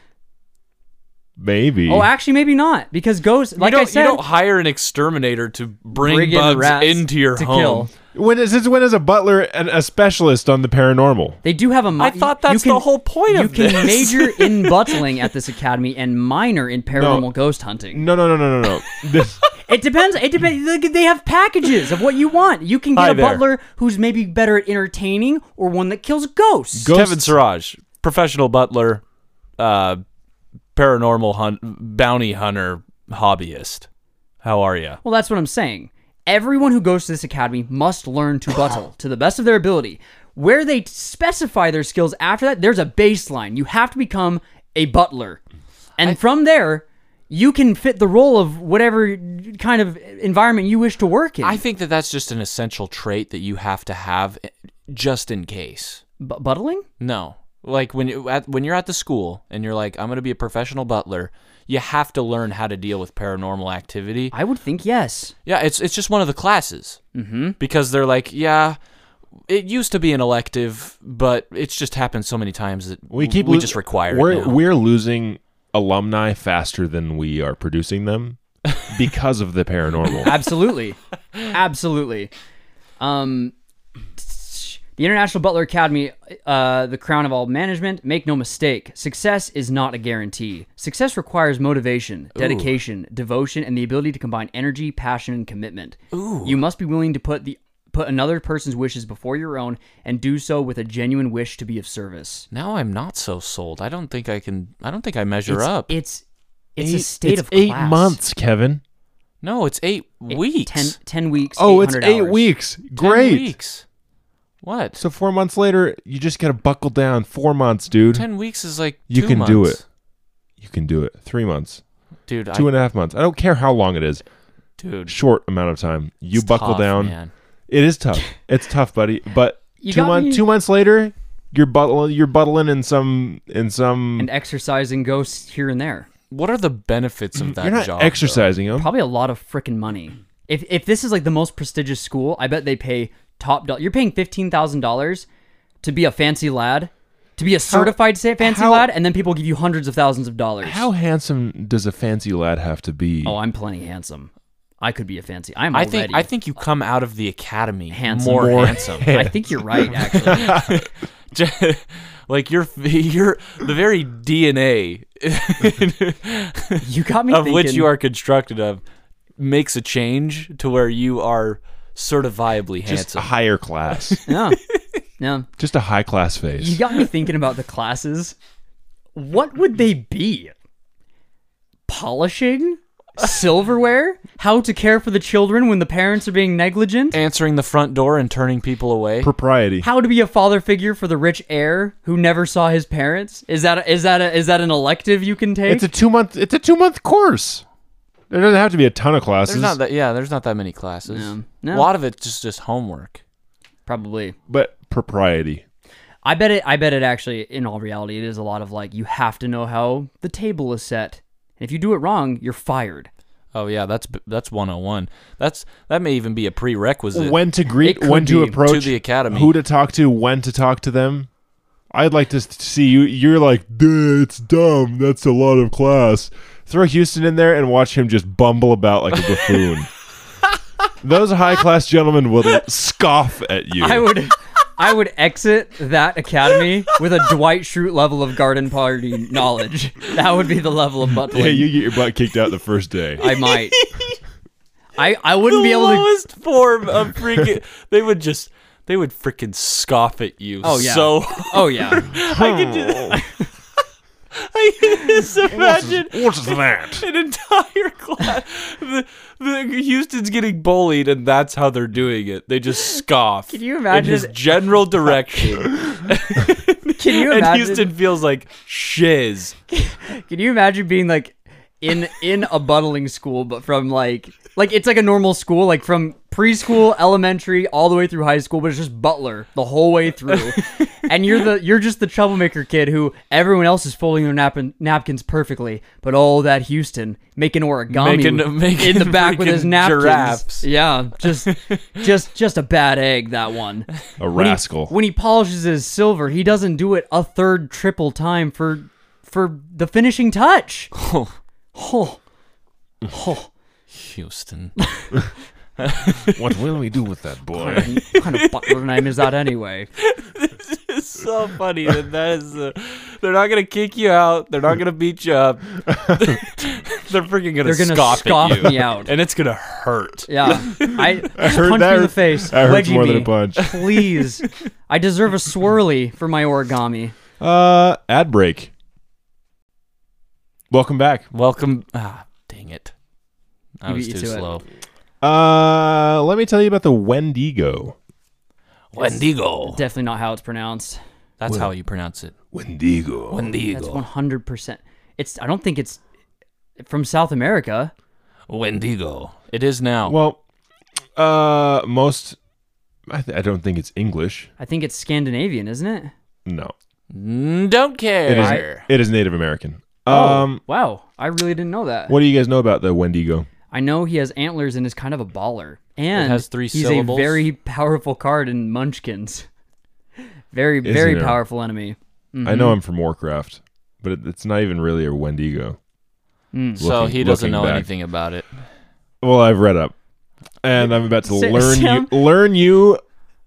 Maybe. Oh, actually, maybe not. Because ghosts, like I said, you don't hire an exterminator to bring Bring in bugs rats into your to home. kill. Since when is a butler a specialist on the paranormal? They do have a. I thought that's the whole point of this. You this. can major in butling at this academy and minor in paranormal ghost hunting. No. It depends. They have packages of what you want. You can get Hi a there. butler who's maybe better at entertaining or one that kills ghosts. Kevin Siraj, professional butler, paranormal bounty hunter, hobbyist. How are you? Well, that's what I'm saying. Everyone who goes to this academy must learn to buttle to the best of their ability. Where they specify their skills after that, there's a baseline. You have to become a butler. And from there, you can fit the role of whatever kind of environment you wish to work in. I think that's just an essential trait that you have to have just in case. Buttling? No. Like when you're at the school and you're like, I'm going to be a professional butler, you have to learn how to deal with paranormal activity. I would think yes. Yeah, it's just one of the classes. Mm-hmm. Because they're like, yeah, it used to be an elective, but it's just happened so many times that we just require it now. We're losing alumni faster than we are producing them because of the paranormal. Absolutely. The International Butler Academy, the crown of all management, make no mistake, success is not a guarantee. Success requires motivation, dedication, devotion, and the ability to combine energy, passion, and commitment. You must be willing to put another person's wishes before your own and do so with a genuine wish to be of service. Now I'm not so sold. I don't think I measure up. It's a state of 8 class. months, Kevin. No, it's 8 weeks. 10 weeks. Oh, it's 800 8 hours. weeks. 10 Great. weeks. What? So 4 months later, you just gotta buckle down. 4 months, dude. 10 weeks is like You 2 can months. do it. You can do it. 3 months. Dude. 2.5 months. I don't care how long it is. Dude. Short amount of time. You It's buckle tough, down. man. It is tough. It's tough, buddy. But You 2 got months. me. 2 months later, you're buttling in some. And exercising ghosts here and there. What are the benefits of that You're not job? exercising them. Probably a lot of freaking money. If this is like the most prestigious school, I bet they pay top dollar. You're paying $15,000 to be a fancy lad, to be a certified fancy lad, and then people give you hundreds of thousands of dollars. How handsome does a fancy lad have to be? Oh, I'm plenty handsome. I could be a fancy. I think you come out of the academy Handsome. more More handsome. I think you're right, actually. Like you're the very DNA You got me of thinking. which you are constructed of makes a change to where you are certifiably Just a handsome. higher class. Yeah. Yeah. Just a high class face. You got me thinking about the classes. What would they be? Polishing? Silverware? How to care for the children when the parents are being negligent? Answering the front door and turning people away. Propriety. How to be a father figure for the rich heir who never saw his parents? Is that an elective you can take? It's a 2 month course. There doesn't have to be a ton of classes. There's not that many classes. No. A lot of it's just homework. Probably. But propriety. I bet it actually, in all reality, it is a lot of like, you have to know how the table is set. And if you do it wrong, you're fired. Oh yeah, that's 101. That may even be a prerequisite. When to greet, It could when to be. approach, To the academy. who to talk to, when to talk to them. I'd like to see you. You're like, duh, it's dumb. That's a lot of class. Throw Houston in there and watch him just bumble about like a buffoon. Those high class gentlemen will scoff at you. I would exit that academy with a Dwight Schrute level of garden party knowledge. That would be the level of buttling. Yeah, you get your butt kicked out the first day. I might. I wouldn't be the able to. lowest form of freaking. They would freaking scoff at you. Oh yeah. So Oh yeah. I can just imagine What's that? an entire class. The Houston's getting bullied, and that's how they're doing it. They just scoff. Can you in imagine? his general direction? Can you And imagine? Houston feels like shiz. Can you imagine being like in a buttling school, but from like it's like a normal school, like from preschool, elementary, all the way through high school, but it's just butler the whole way through. And you're just the troublemaker kid who everyone else is folding their napkins perfectly, but that Houston making origami Making in the back with his freaking napkins. giraffes. Yeah, just a bad egg, that one. A rascal. When he polishes his silver, he doesn't do it a third, triple time for the finishing touch. Oh. Houston. What will we do with that boy? What kind of butler name is that anyway? It's so funny that is. They're not gonna kick you out. They're not gonna beat you up. They're freaking gonna They're gonna scoff scoff at you, me out. and it's gonna hurt. Yeah, I heard punch that me in the hurt- face. that hurts wedgie more me. than a punch. Please, I deserve a swirly for my origami. Ad break. Welcome back. Welcome. Dang it! I You was beat you too to it. slow. Let me tell you about the Wendigo. Wendigo. Definitely not how it's pronounced. That's how you pronounce it. Wendigo. That's 100%. I don't think it's from South America. Wendigo. It is now. Well, I don't think it's English. I think it's Scandinavian, isn't it? No, Don't care. it is Native American. Wow. I really didn't know that. What do you guys know about the Wendigo? I know he has antlers and is kind of a baller. And It has 3 he's syllables. a very powerful card in Munchkins. Very, Isn't very it? powerful enemy. I know him from Warcraft, but it's not even really a Wendigo. So he doesn't looking know back. anything about it. Well, I've read up, and I'm about to Sam- learn you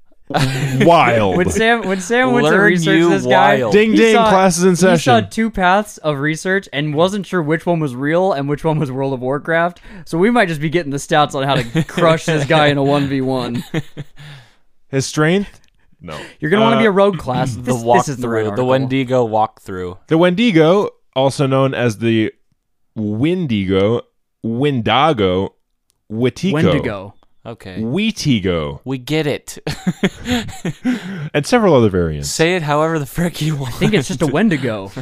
wild. When Sam went to Learn research you this guy, wild. Ding he ding, saw- classes in He saw session. 2 paths of research and wasn't sure which one was real and which one was World of Warcraft. So we might just be getting the stats on how to crush this guy in a 1v1. His strength? No. You're gonna want to be a rogue class. This, The this is the right walkthrough. The article. Wendigo walkthrough. The Wendigo, also known as the Windigo, Windago, Witico, Wendigo. Okay. Wheatigo, We get it. and several other variants. Say it however the frick you want. I think it's just a Wendigo.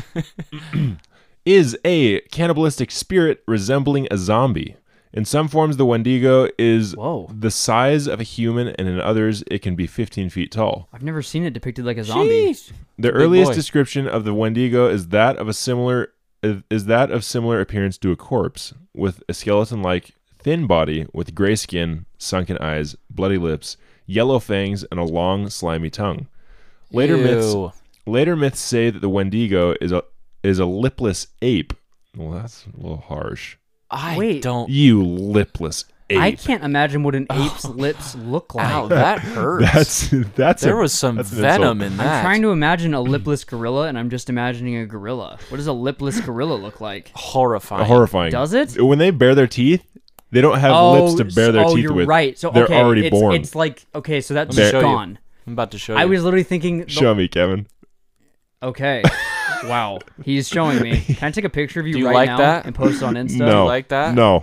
Is a cannibalistic spirit resembling a zombie. In some forms, the Wendigo is Whoa. the size of a human, and in others, it can be 15 feet tall. I've never seen it depicted like a zombie. Jeez. The Big earliest boy. description of the Wendigo is that of similar appearance to a corpse, with a skeleton-like thin body with gray skin, sunken eyes, bloody lips, yellow fangs, and a long, slimy tongue. Later Ew. myths say that the Wendigo is a lipless ape. Well, that's a little harsh. I Wait. don't. You lipless ape. I can't imagine what an ape's lips look like. Ow, that hurts. That's There was some that's an venom insult. in that. I'm trying to imagine a lipless gorilla, and I'm just imagining a gorilla. What does a lipless gorilla look like? Horrifying. Horrifying. Does it? When they bare their teeth, they don't have lips to bare their teeth you're with. right. So they're okay, already it's, born. It's like okay, so that's Let me just show you. gone. I'm about to show you. I was literally thinking. Show me, Kevin. Okay. Wow. He's showing me. Can I take a picture of you Do you right like now that? and post it on Insta? No, like that? No.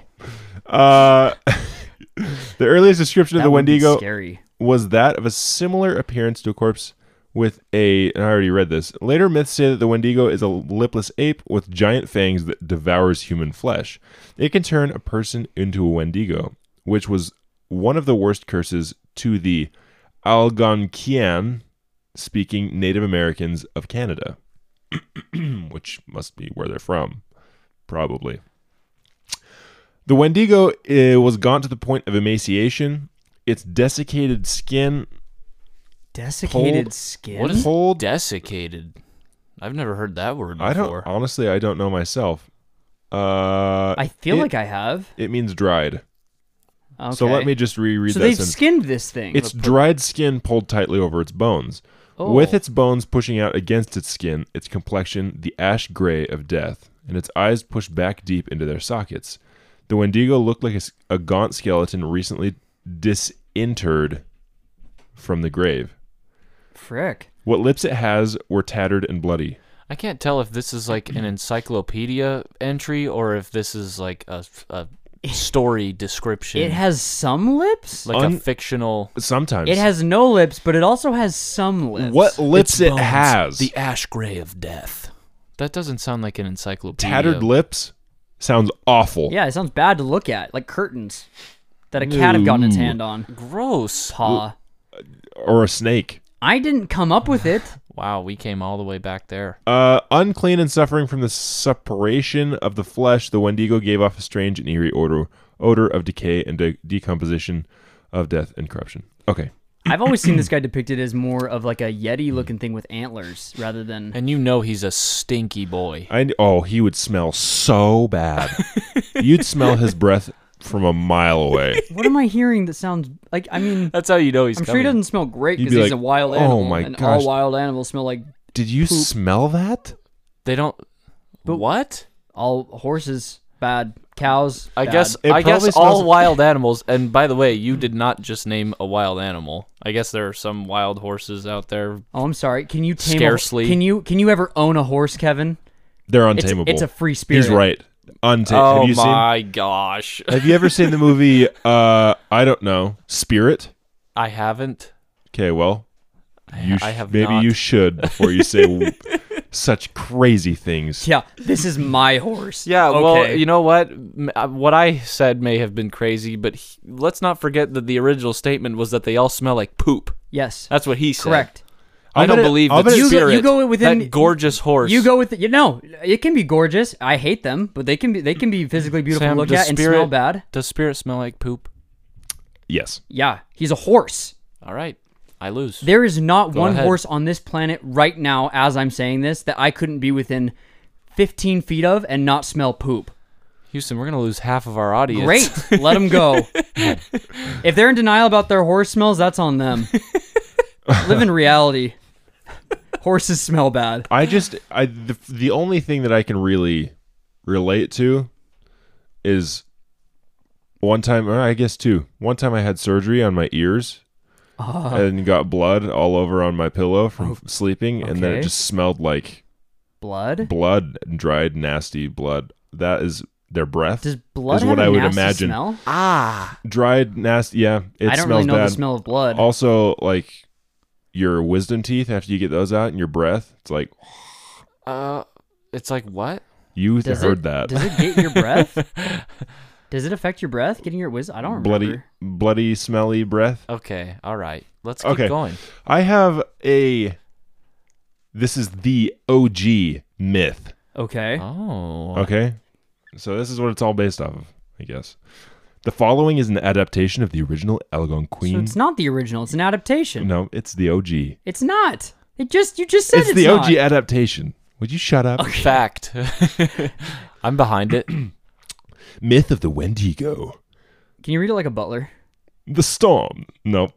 The earliest description of That the would be Wendigo scary. was that of a similar appearance to a corpse with a. And I already read this. Later myths say that the Wendigo is a lipless ape with giant fangs that devours human flesh. It can turn a person into a Wendigo, which was one of the worst curses to the Algonquian speaking Native Americans of Canada, which must be where they're from, probably. The Wendigo was gaunt to the point of emaciation. Its desiccated skin Desiccated Hold- skin. What is Hold- desiccated? I've never heard that word I don't before. honestly. I don't know myself. I feel like I have. it means dried. Okay. So let me just reread So that they've sentence. skinned this thing. It's dried skin pulled tightly over its bones. Oh. With its bones pushing out against its skin, its complexion the ash gray of death, and its eyes pushed back deep into their sockets. The Wendigo looked like a gaunt skeleton recently disinterred from the grave. Frick. What lips it has were tattered and bloody. I can't tell if this is like an encyclopedia entry or if this is like a story description. It has some lips? like a fictional. Sometimes. It has no lips, but it also has some lips. What lips Its it bones, has? The ash gray of death. That doesn't sound like an encyclopedia. Tattered lips sounds awful. Yeah, it sounds bad to look at. Like curtains that a cat have gotten its Ooh. hand on. Gross. Paw. Or a snake. I didn't come up with it. Wow, we came all the way back there. Unclean and suffering from the separation of the flesh, the Wendigo gave off a strange and eerie odor of decay and decomposition, of death and corruption. Okay. I've always seen this guy depicted as more of like a Yeti looking thing with antlers rather than. And you know he's a stinky boy. He would smell so bad. You'd smell his breath from a mile away. What am I hearing that sounds like? I mean, That's how you know he's I'm sure coming. he doesn't smell great You'd because be he's like, a wild "Oh animal. my and gosh." all wild animals smell like Did you Poop. smell that? They don't. But- What? all horses bad, cows. I bad. guess It I guess probably all smells- wild animals. And by the way, you did not just name a wild animal. I guess there are some wild horses out there. Oh, I'm sorry. Can you tame? Scarcely. Can you ever own a horse, Kevin? They're It's, untamable. it's a free spirit. He's right. Oh Have you my gosh! Have you ever seen the movie? I don't know, Spirit. I haven't. Okay, well, I have maybe not. you should before you say such crazy things. Yeah, this is my horse. Yeah, okay. well, you know what? What I said may have been crazy, but let's not forget that the original statement was that they all smell like poop. Yes, That's what he said. correct. I don't believe I'll that bet it- Spirit, You go within- that gorgeous horse. You go with it. You know, it can be gorgeous. I hate them, but they can be physically beautiful Sam, to look does at and Spirit- smell bad. Does Spirit smell like poop? Yes. Yeah, he's a horse. All right, I lose. There is not Go one ahead. horse on this planet right now, as I'm saying this, that I couldn't be within 15 feet of and not smell poop. Houston, we're gonna lose half of our audience. Great, let them go. If they're in denial about their horse smells, that's on them. Live in reality. Horses smell bad. The only thing that I can really relate to is one time, or I guess two. One time I had surgery on my ears and got blood all over on my pillow from sleeping, and then it okay. just smelled like Blood? blood, dried, nasty blood. That is their breath. Does blood is have what a I would nasty imagine. smell? Ah, Dried, nasty. Yeah, it I don't smells really know bad. the smell of blood. Also, like your wisdom teeth after you get those out, and your breath, it's like it's like what? you Does heard it, that. Does it get your breath? Does it affect your breath? Getting your wisdom? I don't remember. bloody, smelly breath. Okay, all right. Let's keep Okay. going. I have this is the OG myth. Okay. Oh, Okay. So this is what it's all based off of, I guess. The following is an adaptation of the original Algonquin So Queen. it's not the original. It's an adaptation. No, it's the OG. It's not. You just said It's the OG not. adaptation. Would you shut up? fact. I'm behind it. Myth of the Wendigo. Can you read it like a butler? The storm. No.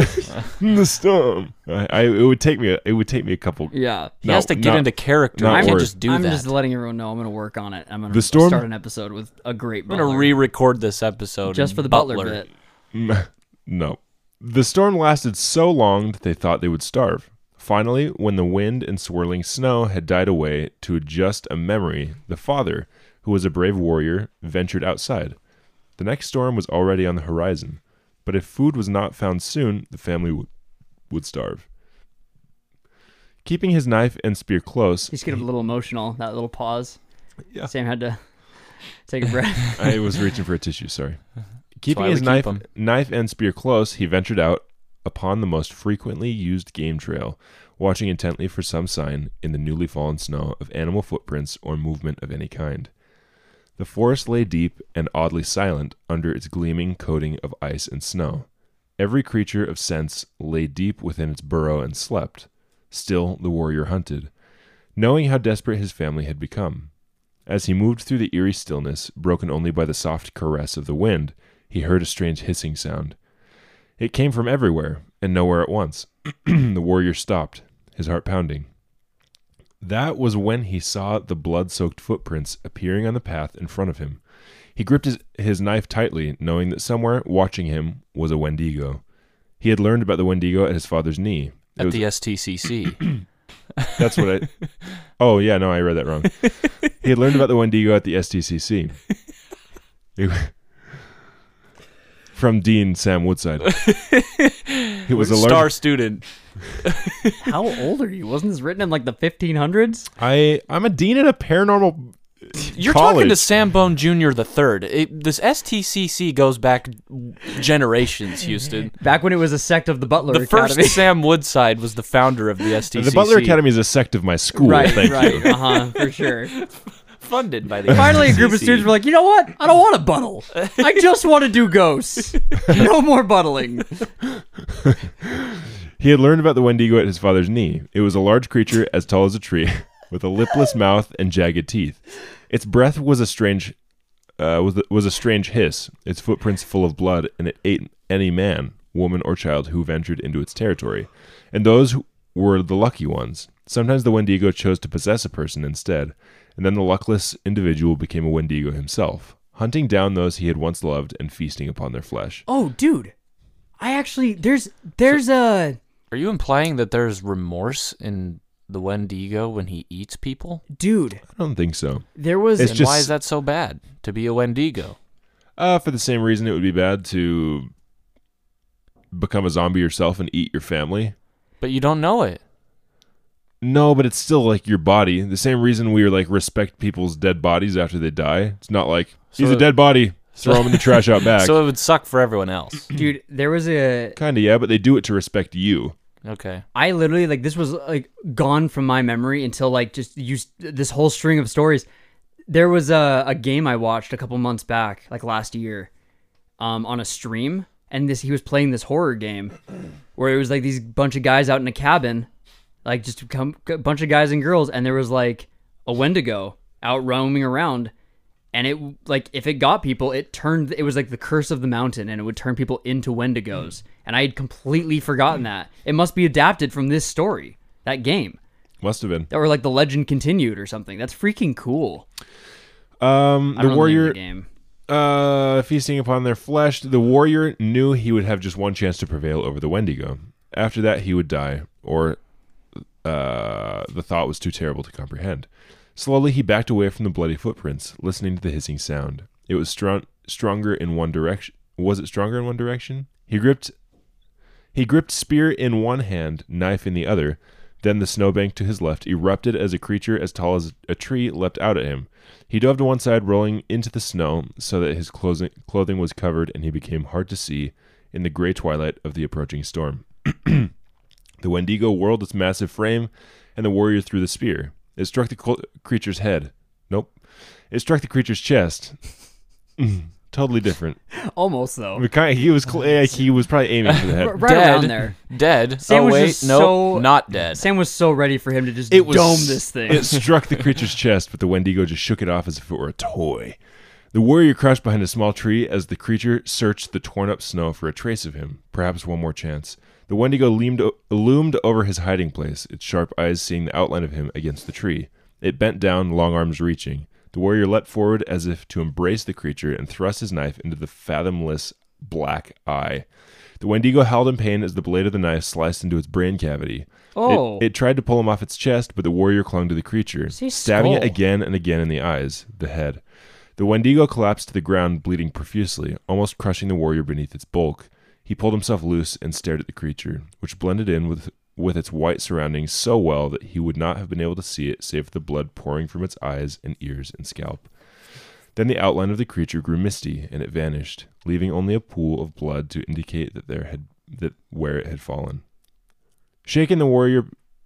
The storm. It would take me a couple. Yeah. He has to get into character. not I can't words. just do I'm that. just letting everyone know I'm going to work on it. I'm going The to storm- start an episode with a great I'm butler. gonna re-record this episode just in for the butler bit. No. The storm lasted so long that they thought they would starve. Finally, when the wind and swirling snow had died away to just a memory, the father, who was a brave warrior, ventured outside. The next storm was already on the horizon, but if food was not found soon, the family would starve. Keeping his knife and spear close, He's getting a little emotional, that little pause. Yeah. Sam had to take a breath. I was reaching for a tissue, sorry. Keeping why his we keep knife, 'em. knife and spear close, he ventured out upon the most frequently used game trail, watching intently for some sign in the newly fallen snow of animal footprints or movement of any kind. The forest lay deep and oddly silent under its gleaming coating of ice and snow. Every creature of sense lay deep within its burrow and slept. Still the warrior hunted, knowing how desperate his family had become. As he moved through the eerie stillness, broken only by the soft caress of the wind, he heard a strange hissing sound. It came from everywhere, and nowhere at once. The warrior stopped, his heart pounding. That was when he saw the blood-soaked footprints appearing on the path in front of him. He gripped his knife tightly, knowing that somewhere, watching him, was a Wendigo. He had learned about the Wendigo at his father's knee. It at was- the STCC. That's what I... Oh, yeah, no, I read that wrong. He had learned about the Wendigo at the STCC. From Dean Sam Woodside. It was a large... Star student. How old are you? Wasn't this written in like the 1500s? I'm a dean at a paranormal You're college. talking to Sam Bone Jr. the Third. This STCC goes back generations, Houston. Back when it was a sect of the Butler The first Academy. Sam Woodside was the founder of the STCC. The Butler Academy is a sect of my school. right, Thank right. you. For sure. funded by the Finally, a group of STCC. students were like, you know what? I don't want to buttle. I just want to do ghosts. No more buttling. He had learned about the Wendigo at his father's knee. It was a large creature as tall as a tree, with a lipless mouth and jagged teeth. Its breath was a strange was a strange hiss, its footprints full of blood, and it ate any man, woman, or child who ventured into its territory. And those were the lucky ones. Sometimes the Wendigo chose to possess a person instead, and then the luckless individual became a Wendigo himself, hunting down those he had once loved and feasting upon their flesh. Oh, dude. I actually, there's Are you implying that there's remorse in the Wendigo when he eats people? Dude. I don't think so. There was... It's And just- why is that so bad to be a Wendigo? For the same reason it would be bad to become a zombie yourself and eat your family. But you don't know it. No, but it's still like your body. The same reason we like respect people's dead bodies after they die. It's not like he's a dead body. Throw him in the trash out back. So it would suck for everyone else. Dude, there was a... Kinda, yeah, but they do it to respect you. Okay. I literally, like, this was, like, gone from my memory until, like, just used this whole string of stories. There was a game I watched a couple months back, like last year, on a stream, and he was playing this horror game where it was, like, these bunch of guys out in a cabin, like, just a bunch of guys and girls, and there was, like, a Wendigo out roaming around, and it, like, if it got people, it was like the curse of the mountain, and it would turn people into Wendigos. And I had completely forgotten that. It must be adapted from this story, that game. Must have been. Or like the legend continued or something. That's freaking cool. The I don't know warrior, the name of the game. feasting upon their flesh, the warrior knew he would have just one chance to prevail over the Wendigo. After that, he would die, or the thought was too terrible to comprehend. Slowly, he backed away from the bloody footprints, listening to the hissing sound. It was stronger in one direction. Was it stronger in one direction? He gripped spear in one hand, knife in the other. Then the snowbank to his left erupted as a creature as tall as a tree leapt out at him. He dove to one side, rolling into the snow so that his clothing was covered, and he became hard to see in the gray twilight of the approaching storm. The Wendigo whirled its massive frame, and the warrior threw the spear. It struck the creature's head. Nope. It struck the creature's chest. Totally different. Almost, though. He was he was probably aiming for the head. Right around there. Dead. Sam oh, was wait. just Nope. so- Not dead. Sam was so ready for him to just It was dome this thing. It struck the creature's chest, but the Wendigo just shook it off as if it were a toy. The warrior crouched behind a small tree as the creature searched the torn-up snow for a trace of him. Perhaps one more chance. The Wendigo loomed over his hiding place, its sharp eyes seeing the outline of him against the tree. It bent down, long arms reaching. The warrior leapt forward as if to embrace the creature and thrust his knife into the fathomless black eye. The Wendigo howled in pain as the blade of the knife sliced into its brain cavity. Oh. It tried to pull him off its chest, but the warrior clung to the creature, See, stabbing it skull. again and again in the eyes, the head. The Wendigo collapsed to the ground, bleeding profusely, almost crushing the warrior beneath its bulk. He pulled himself loose and stared at the creature, which blended in with its white surroundings so well that he would not have been able to see it save for the blood pouring from its eyes and ears and scalp. Then the outline of the creature grew misty, and it vanished, leaving only a pool of blood to indicate where it had fallen. Shaken, the warrior,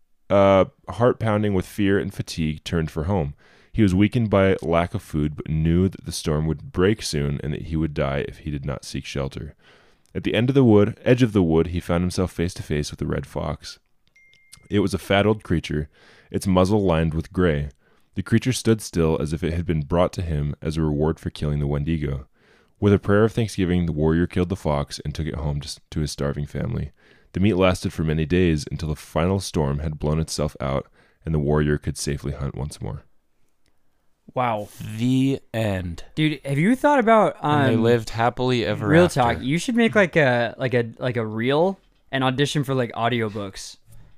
heart pounding with fear and fatigue, turned for home. He was weakened by lack of food, but knew that the storm would break soon and that he would die if he did not seek shelter. At the edge of the wood, he found himself face to face with a red fox. It was a fat old creature, its muzzle lined with gray. The creature stood still as if it had been brought to him as a reward for killing the Wendigo. With a prayer of thanksgiving, the warrior killed the fox and took it home to his starving family. The meat lasted for many days until the final storm had blown itself out and the warrior could safely hunt once more. Wow. The end. Dude, have you thought about And they lived happily ever real after. talk? You should make like a reel and audition for like audiobooks.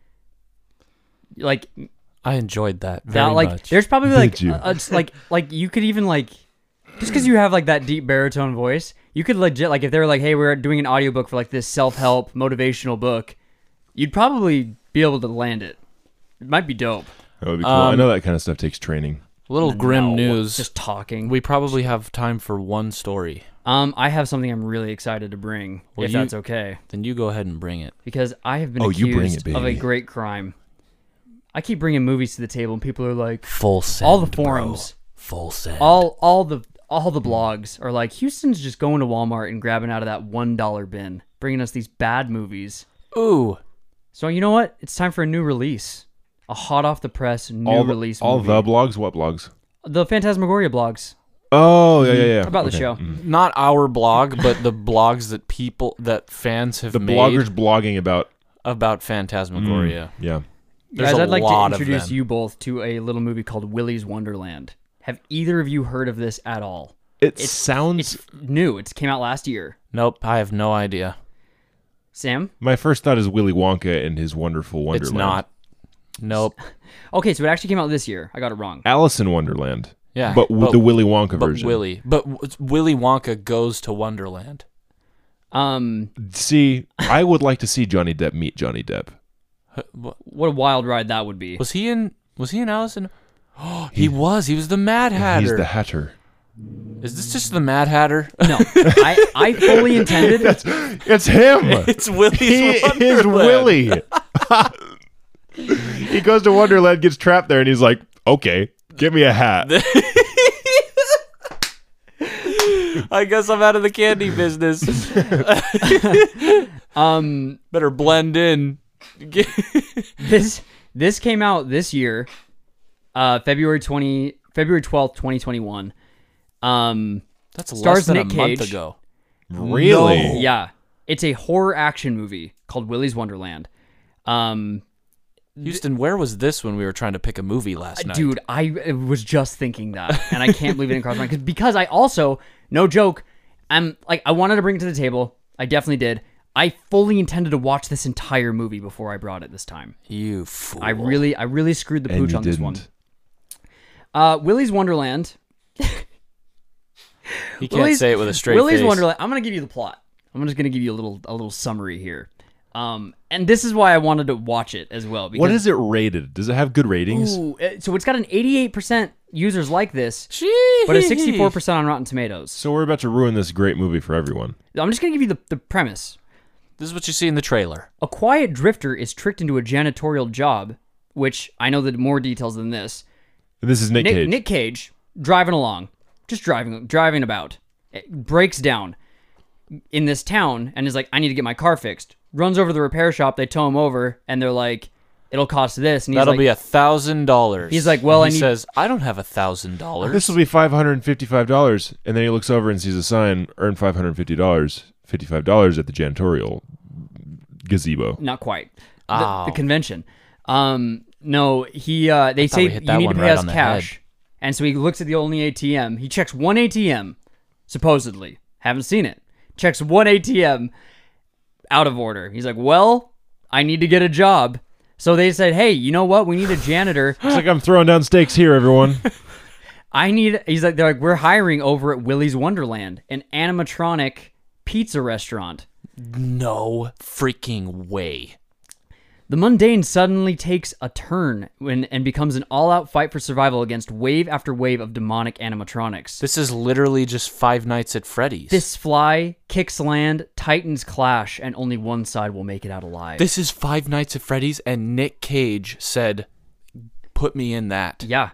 Like I enjoyed that that, very like much. there's probably like Did you? like you could even like just because you have like that deep baritone voice, you could legit like if they were like, hey, we're doing an audiobook for like this self-help motivational book, you'd probably be able to land it. It might be dope. That would be cool. I know that kind of stuff takes training. Little grim No, news. Just talking. We probably have time for one story. I have something I'm really excited to bring, Well, if you- that's okay, Then you go ahead and bring it. because I have been Oh, you bring accused it, of a baby. great crime. I keep bringing movies to the table, and people are like, Full send. all the forums, Full send. all the blogs are like, Houston's just going to Walmart and grabbing out of that $1 bin, bringing us these bad movies. Ooh. So you know what? It's time for a new release, a hot off the press new release. All movie. the blogs? What blogs? The Phantasmagoria blogs. Oh, yeah. About the Okay. show. Not our blog, but the blogs that fans have The made bloggers blogging about. about Phantasmagoria. Yeah. There's Guys, a I'd like lot to of introduce them. you both to a little movie called Willy's Wonderland. Have either of you heard of this at all? It sounds. It's new. It came out last year. Nope, I have no idea. Sam? My first thought is Willy Wonka and his Wonderful Wonderland. It's not. Nope. Okay, so it actually came out this year. I got it wrong. Alice in Wonderland. Yeah, But with the Willy Wonka version. But Willy Wonka goes to Wonderland. See, I would like to see Johnny Depp meet Johnny Depp. What a wild ride that would be. Was he in Alice in? Oh, he was. He was the Mad Hatter. He's the Hatter. Is this just the Mad Hatter? No, I fully intended. It's him. It's Willy's He is Wonderland. Willy. He goes to Wonderland, gets trapped there, and he's like, "Okay, give me a hat." I guess I'm out of the candy business. Better blend in. This came out this year, February 12th, 2021. That's Stars less than Nick a month Cage. ago. Really? Yeah, it's a horror action movie called Willy's Wonderland. Houston, where was this when we were trying to pick a movie last night? Dude, I was just thinking that, and I can't believe it didn't cross my mind because I also, no joke, I wanted to bring it to the table. I definitely did. I fully intended to watch this entire movie before I brought it this time. You fool. I really screwed the And pooch you on this one. didn't. Willy's Wonderland. He can't say it with a straight Willy's face. Wonderland. I'm gonna give you the plot. I'm just gonna give you a little summary here. And this is why I wanted to watch it as well. Because, What is it rated? Does it have good ratings? Ooh, so it's got an 88% users like this, Jeez. but a 64% on Rotten Tomatoes. So we're about to ruin this great movie for everyone. I'm just gonna give you the premise. This is what you see in the trailer. A quiet drifter is tricked into a janitorial job, which I know that more details than this. This is Nick Cage. Nick Cage driving along, just driving about. It breaks down in this town and is like, I need to get my car fixed. Runs over to the repair shop. They tow him over, and they're like, it'll cost this. And he's That'll like, be $1,000. He's like, well, And I he need- says, I don't have $1,000. This will be $555, and then he looks over and sees a sign: "Earn $555 at the janitorial gazebo." not quite. Ow. The convention. No, they say we hit you that need to one pay right us on the cash. head. And so he looks at the only ATM. He checks one ATM, supposedly. Haven't seen it. Checks one ATM, out of order. He's like, well, I need to get a job. So they said, hey, you know what? We need a janitor. It's like, I'm throwing down stakes here, everyone. They're like, we're hiring over at Willy's Wonderland, an animatronic pizza restaurant. No freaking way. The mundane suddenly takes a turn and becomes an all-out fight for survival against wave after wave of demonic animatronics. This is literally just Five Nights at Freddy's. Fists fly, kicks land, titans clash, and only one side will make it out alive. This is Five Nights at Freddy's, and Nick Cage said, put me in that. Yeah,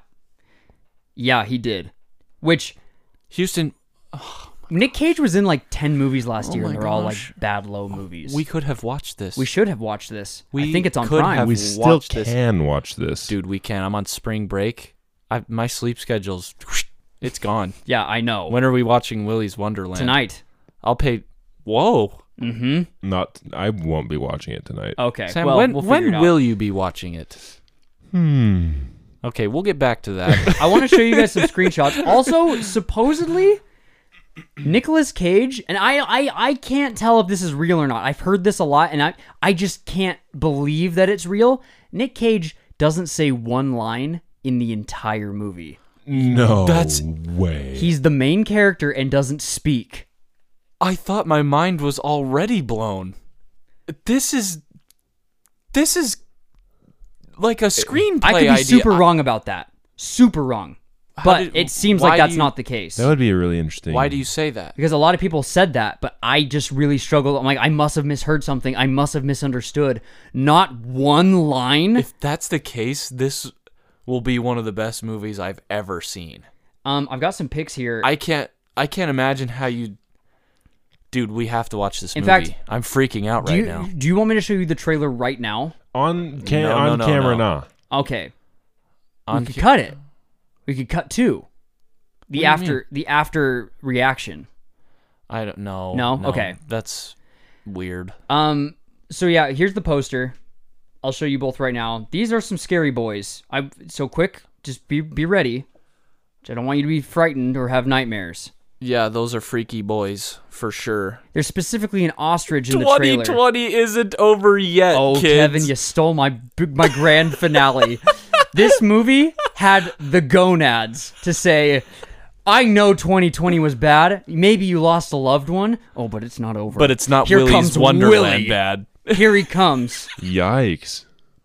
he did. Which Houston, Nick Cage was in like 10 movies last year, my and they're all like gosh. bad low movies. we could have watched this. We should have watched this. I We think it's on could Prime. have We still watch this. can watch this. Dude, we can. I'm on spring break. My sleep schedule's, it's gone. Yeah, I know. When are we watching Willy's Wonderland? Tonight. I'll pay. Whoa. I won't be watching it tonight. Okay. Sam, well, when we'll figure it out. will you be watching it? Okay, we'll get back to that. I want to show you guys some screenshots. Also, supposedly, Nicolas Cage, and I can't tell if this is real or not. I've heard this a lot, and I just can't believe that it's real. Nick Cage doesn't say one line in the entire movie. No That's- way. He's the main character and doesn't speak. I thought my mind was already blown. This is like a screenplay I could be idea. super wrong about that. Super wrong. But it seems why like do that's you- not the case. That would be a really interesting. Why do you say that? Because a lot of people said that, but I just really struggled. I'm like, I must have misheard something. I must have misunderstood. Not one line. If that's the case, this will be one of the best movies I've ever seen. I've got some pics here. I can't imagine how you. Dude, we have to watch this In movie. fact, I'm freaking out do right you, now. do you want me to show you the trailer right now? on No, camera? no. Nah. Okay. On We could cut it. We could cut two. The after reaction. I don't know. No? Okay. That's weird. So yeah, here's the poster. I'll show you both right now. These are some scary boys. So quick, just be ready. I don't want you to be frightened or have nightmares. Yeah, those are freaky boys for sure. There's specifically an ostrich in the trailer. 2020 isn't over yet, Oh, kids. Kevin, you stole my grand finale. This movie had the gonads to say, I know 2020 was bad. Maybe you lost a loved one. Oh, but it's not over. But it's not Here Willy's comes Wonderland Willy. bad. Here he comes. Yikes.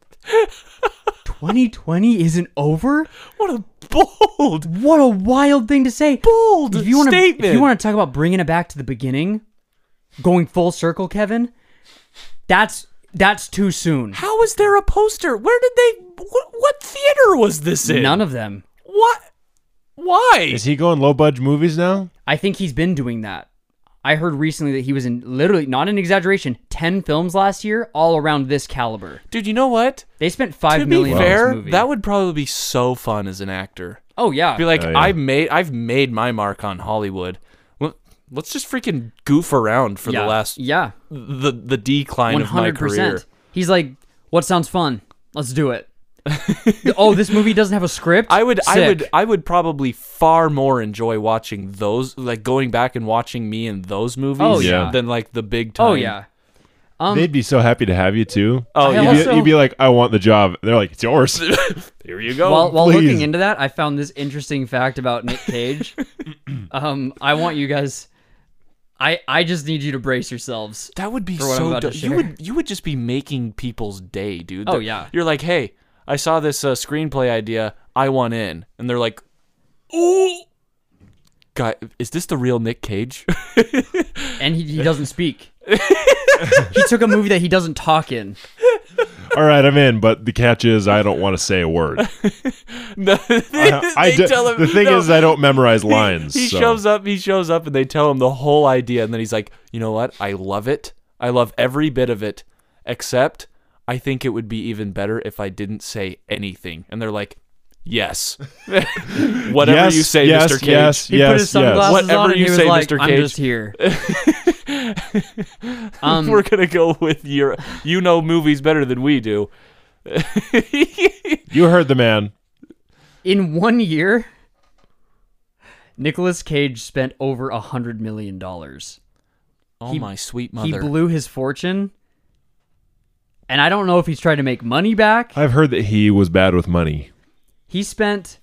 2020 isn't over? What a bold, What a wild thing to say. bold If statement. you want to talk about bringing it back to the beginning, going full circle, Kevin, that's too soon. How is there a poster? Where did they... What theater was this in? None of them. What? Why? Is he going low budget movies now? I think he's been doing that. I heard recently that he was in, literally, not an exaggeration, 10 films last year, all around this caliber. Dude, you know what? They spent To $5 be million on fair, this movie. that would probably be so fun as an actor. Oh, yeah. Be like, Oh, yeah. I've made my mark on Hollywood. Well, let's just freaking goof around for yeah. the last Yeah. the decline of my 100%. career. He's like, what sounds fun? Let's do it. Oh, this movie doesn't have a script? I Sick. would probably far more enjoy watching those, like going back and watching me in those movies Oh, yeah. than like the big time. Oh, yeah. They'd be so happy to have you too. Oh, I yeah. also- You'd be like, I want the job. They're like, it's yours. Here you go. While please. looking into that, I found this interesting fact about Nick Cage. I want you guys... I just need you to brace yourselves. That would be for what I'm so about to dope. share. You would just be making people's day, dude. Oh, yeah. You're like, hey, I saw this screenplay idea. I want in, and they're like, ooh, guy, is this the real Nick Cage? And he doesn't speak. He took a movie that he doesn't talk in. All right, I'm in, but the catch is I don't want to say a word. No, The thing is, I don't memorize lines. He so. shows up, and they tell him the whole idea, and then he's like, you know what? I love it. I love every bit of it, except I think it would be even better if I didn't say anything. And they're like, yes. Whatever Yes, you say, yes, Mr. Cage. yes, He put his sunglasses Whatever on and you he was say, like, Mr. I'm Cage." just here. We're gonna go with you know movies better than we do. You heard the man. In 1 year, Nicolas Cage spent over $100 million. Oh He- my sweet He mother! blew his fortune. And I don't know if he's trying to make money back. I've heard that he was bad with money. He spent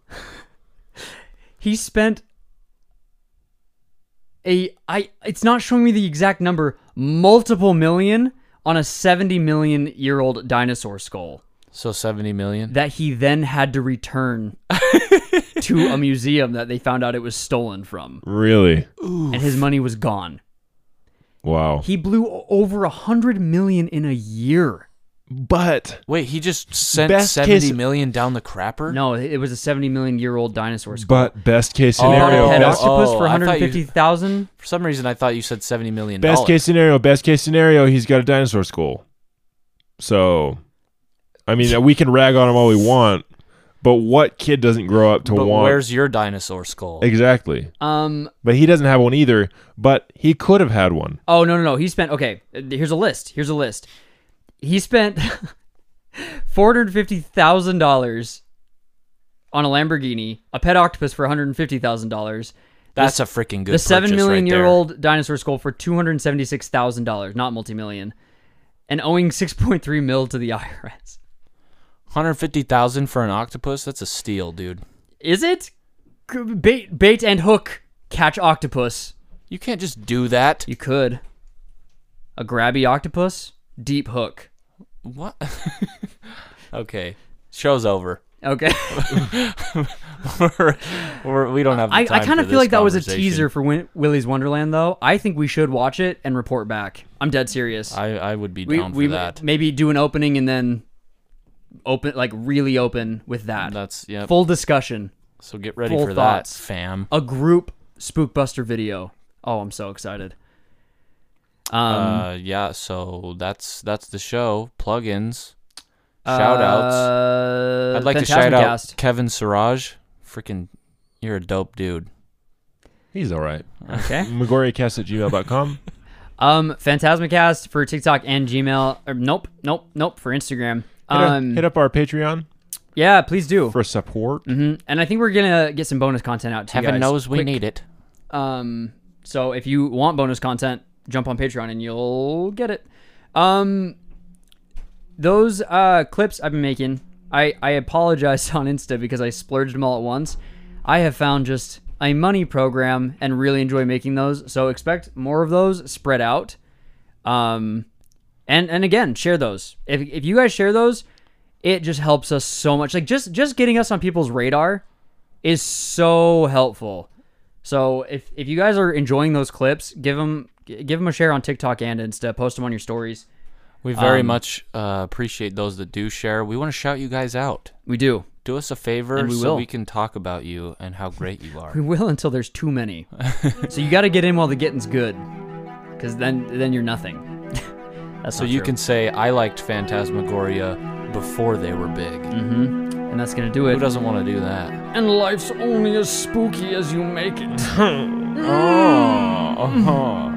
it's not showing me the exact number, multiple million on a 70 million year old dinosaur skull So 70 million. that he then had to return to a museum that they found out it was stolen from, Really? and his money was gone. Wow. He blew over 100 million in a year. But Wait, he just sent Best 70 case- million down the crapper? No, it was a 70 million year old dinosaur skull. but best case He bought scenario. a pet best, octopus oh, for I thought you- 150,000. For some reason, I thought you said 70 million. best case scenario. Best case scenario. He's got a dinosaur skull. So, I mean, we can rag on him all we want, but what kid doesn't grow up to But want? where's your dinosaur skull? Exactly. But But he doesn't have one either. But he could have had one. oh no, he spent here's a list. He spent $450,000 on a Lamborghini, a pet octopus for $150,000. That's a freaking good. The 7 purchase million right year there. old dinosaur skull for $276,000, not multi-million, and owing 6.3 mil to the IRS. 150,000 for an octopus. That's a steal, dude. Is it? Bait and hook catch octopus. You can't just do that. You could. A grabby octopus, deep hook. What? Okay, show's over. Okay. We don't have. The I time kind for of this feel like that was a conversation. teaser for Willy's Wonderland, though. I think we should watch it and report back. I'm dead serious. I would be down for that. Maybe do an opening and then really open with that. That's yep. Full discussion. So get ready full for thoughts. that, fam. A group Spookbuster video. Oh, I'm so excited. Yeah. So that's the show. Plugins. Shout outs. I'd like to shout out Phantasmacast. Kevin Siraj. Freaking You're a dope dude. He's all right. Okay. MagoriaCast@gmail.com. Phantasmacast for TikTok and Gmail. Or nope, for Instagram. Hit up our Patreon Yeah, please do. for support. And I think we're gonna get some bonus content out to you Heaven guys. knows we quick. need it. So if you want bonus content, jump on Patreon and you'll get it. Those clips I've been making, I apologize on Insta because I splurged them all at once. I have found just a money program and really enjoy making those. So expect more of those spread out. And again, share those. If you guys share those, it just helps us so much. Like just getting us on people's radar is so helpful. So if you guys are enjoying those clips, give them a share on TikTok and Insta. Post them on your stories. We very much appreciate those that do share. We want to shout you guys out. We do. Do us a favor And we so will. we can talk about you and how great you are. We will until there's too many. So you got to get in while the getting's good, because then you're nothing. That's So not you true. can say, I liked Phantasmagoria before they were big. and that's gonna do Who it. doesn't want to do that? And life's only as spooky as you make it. Oh.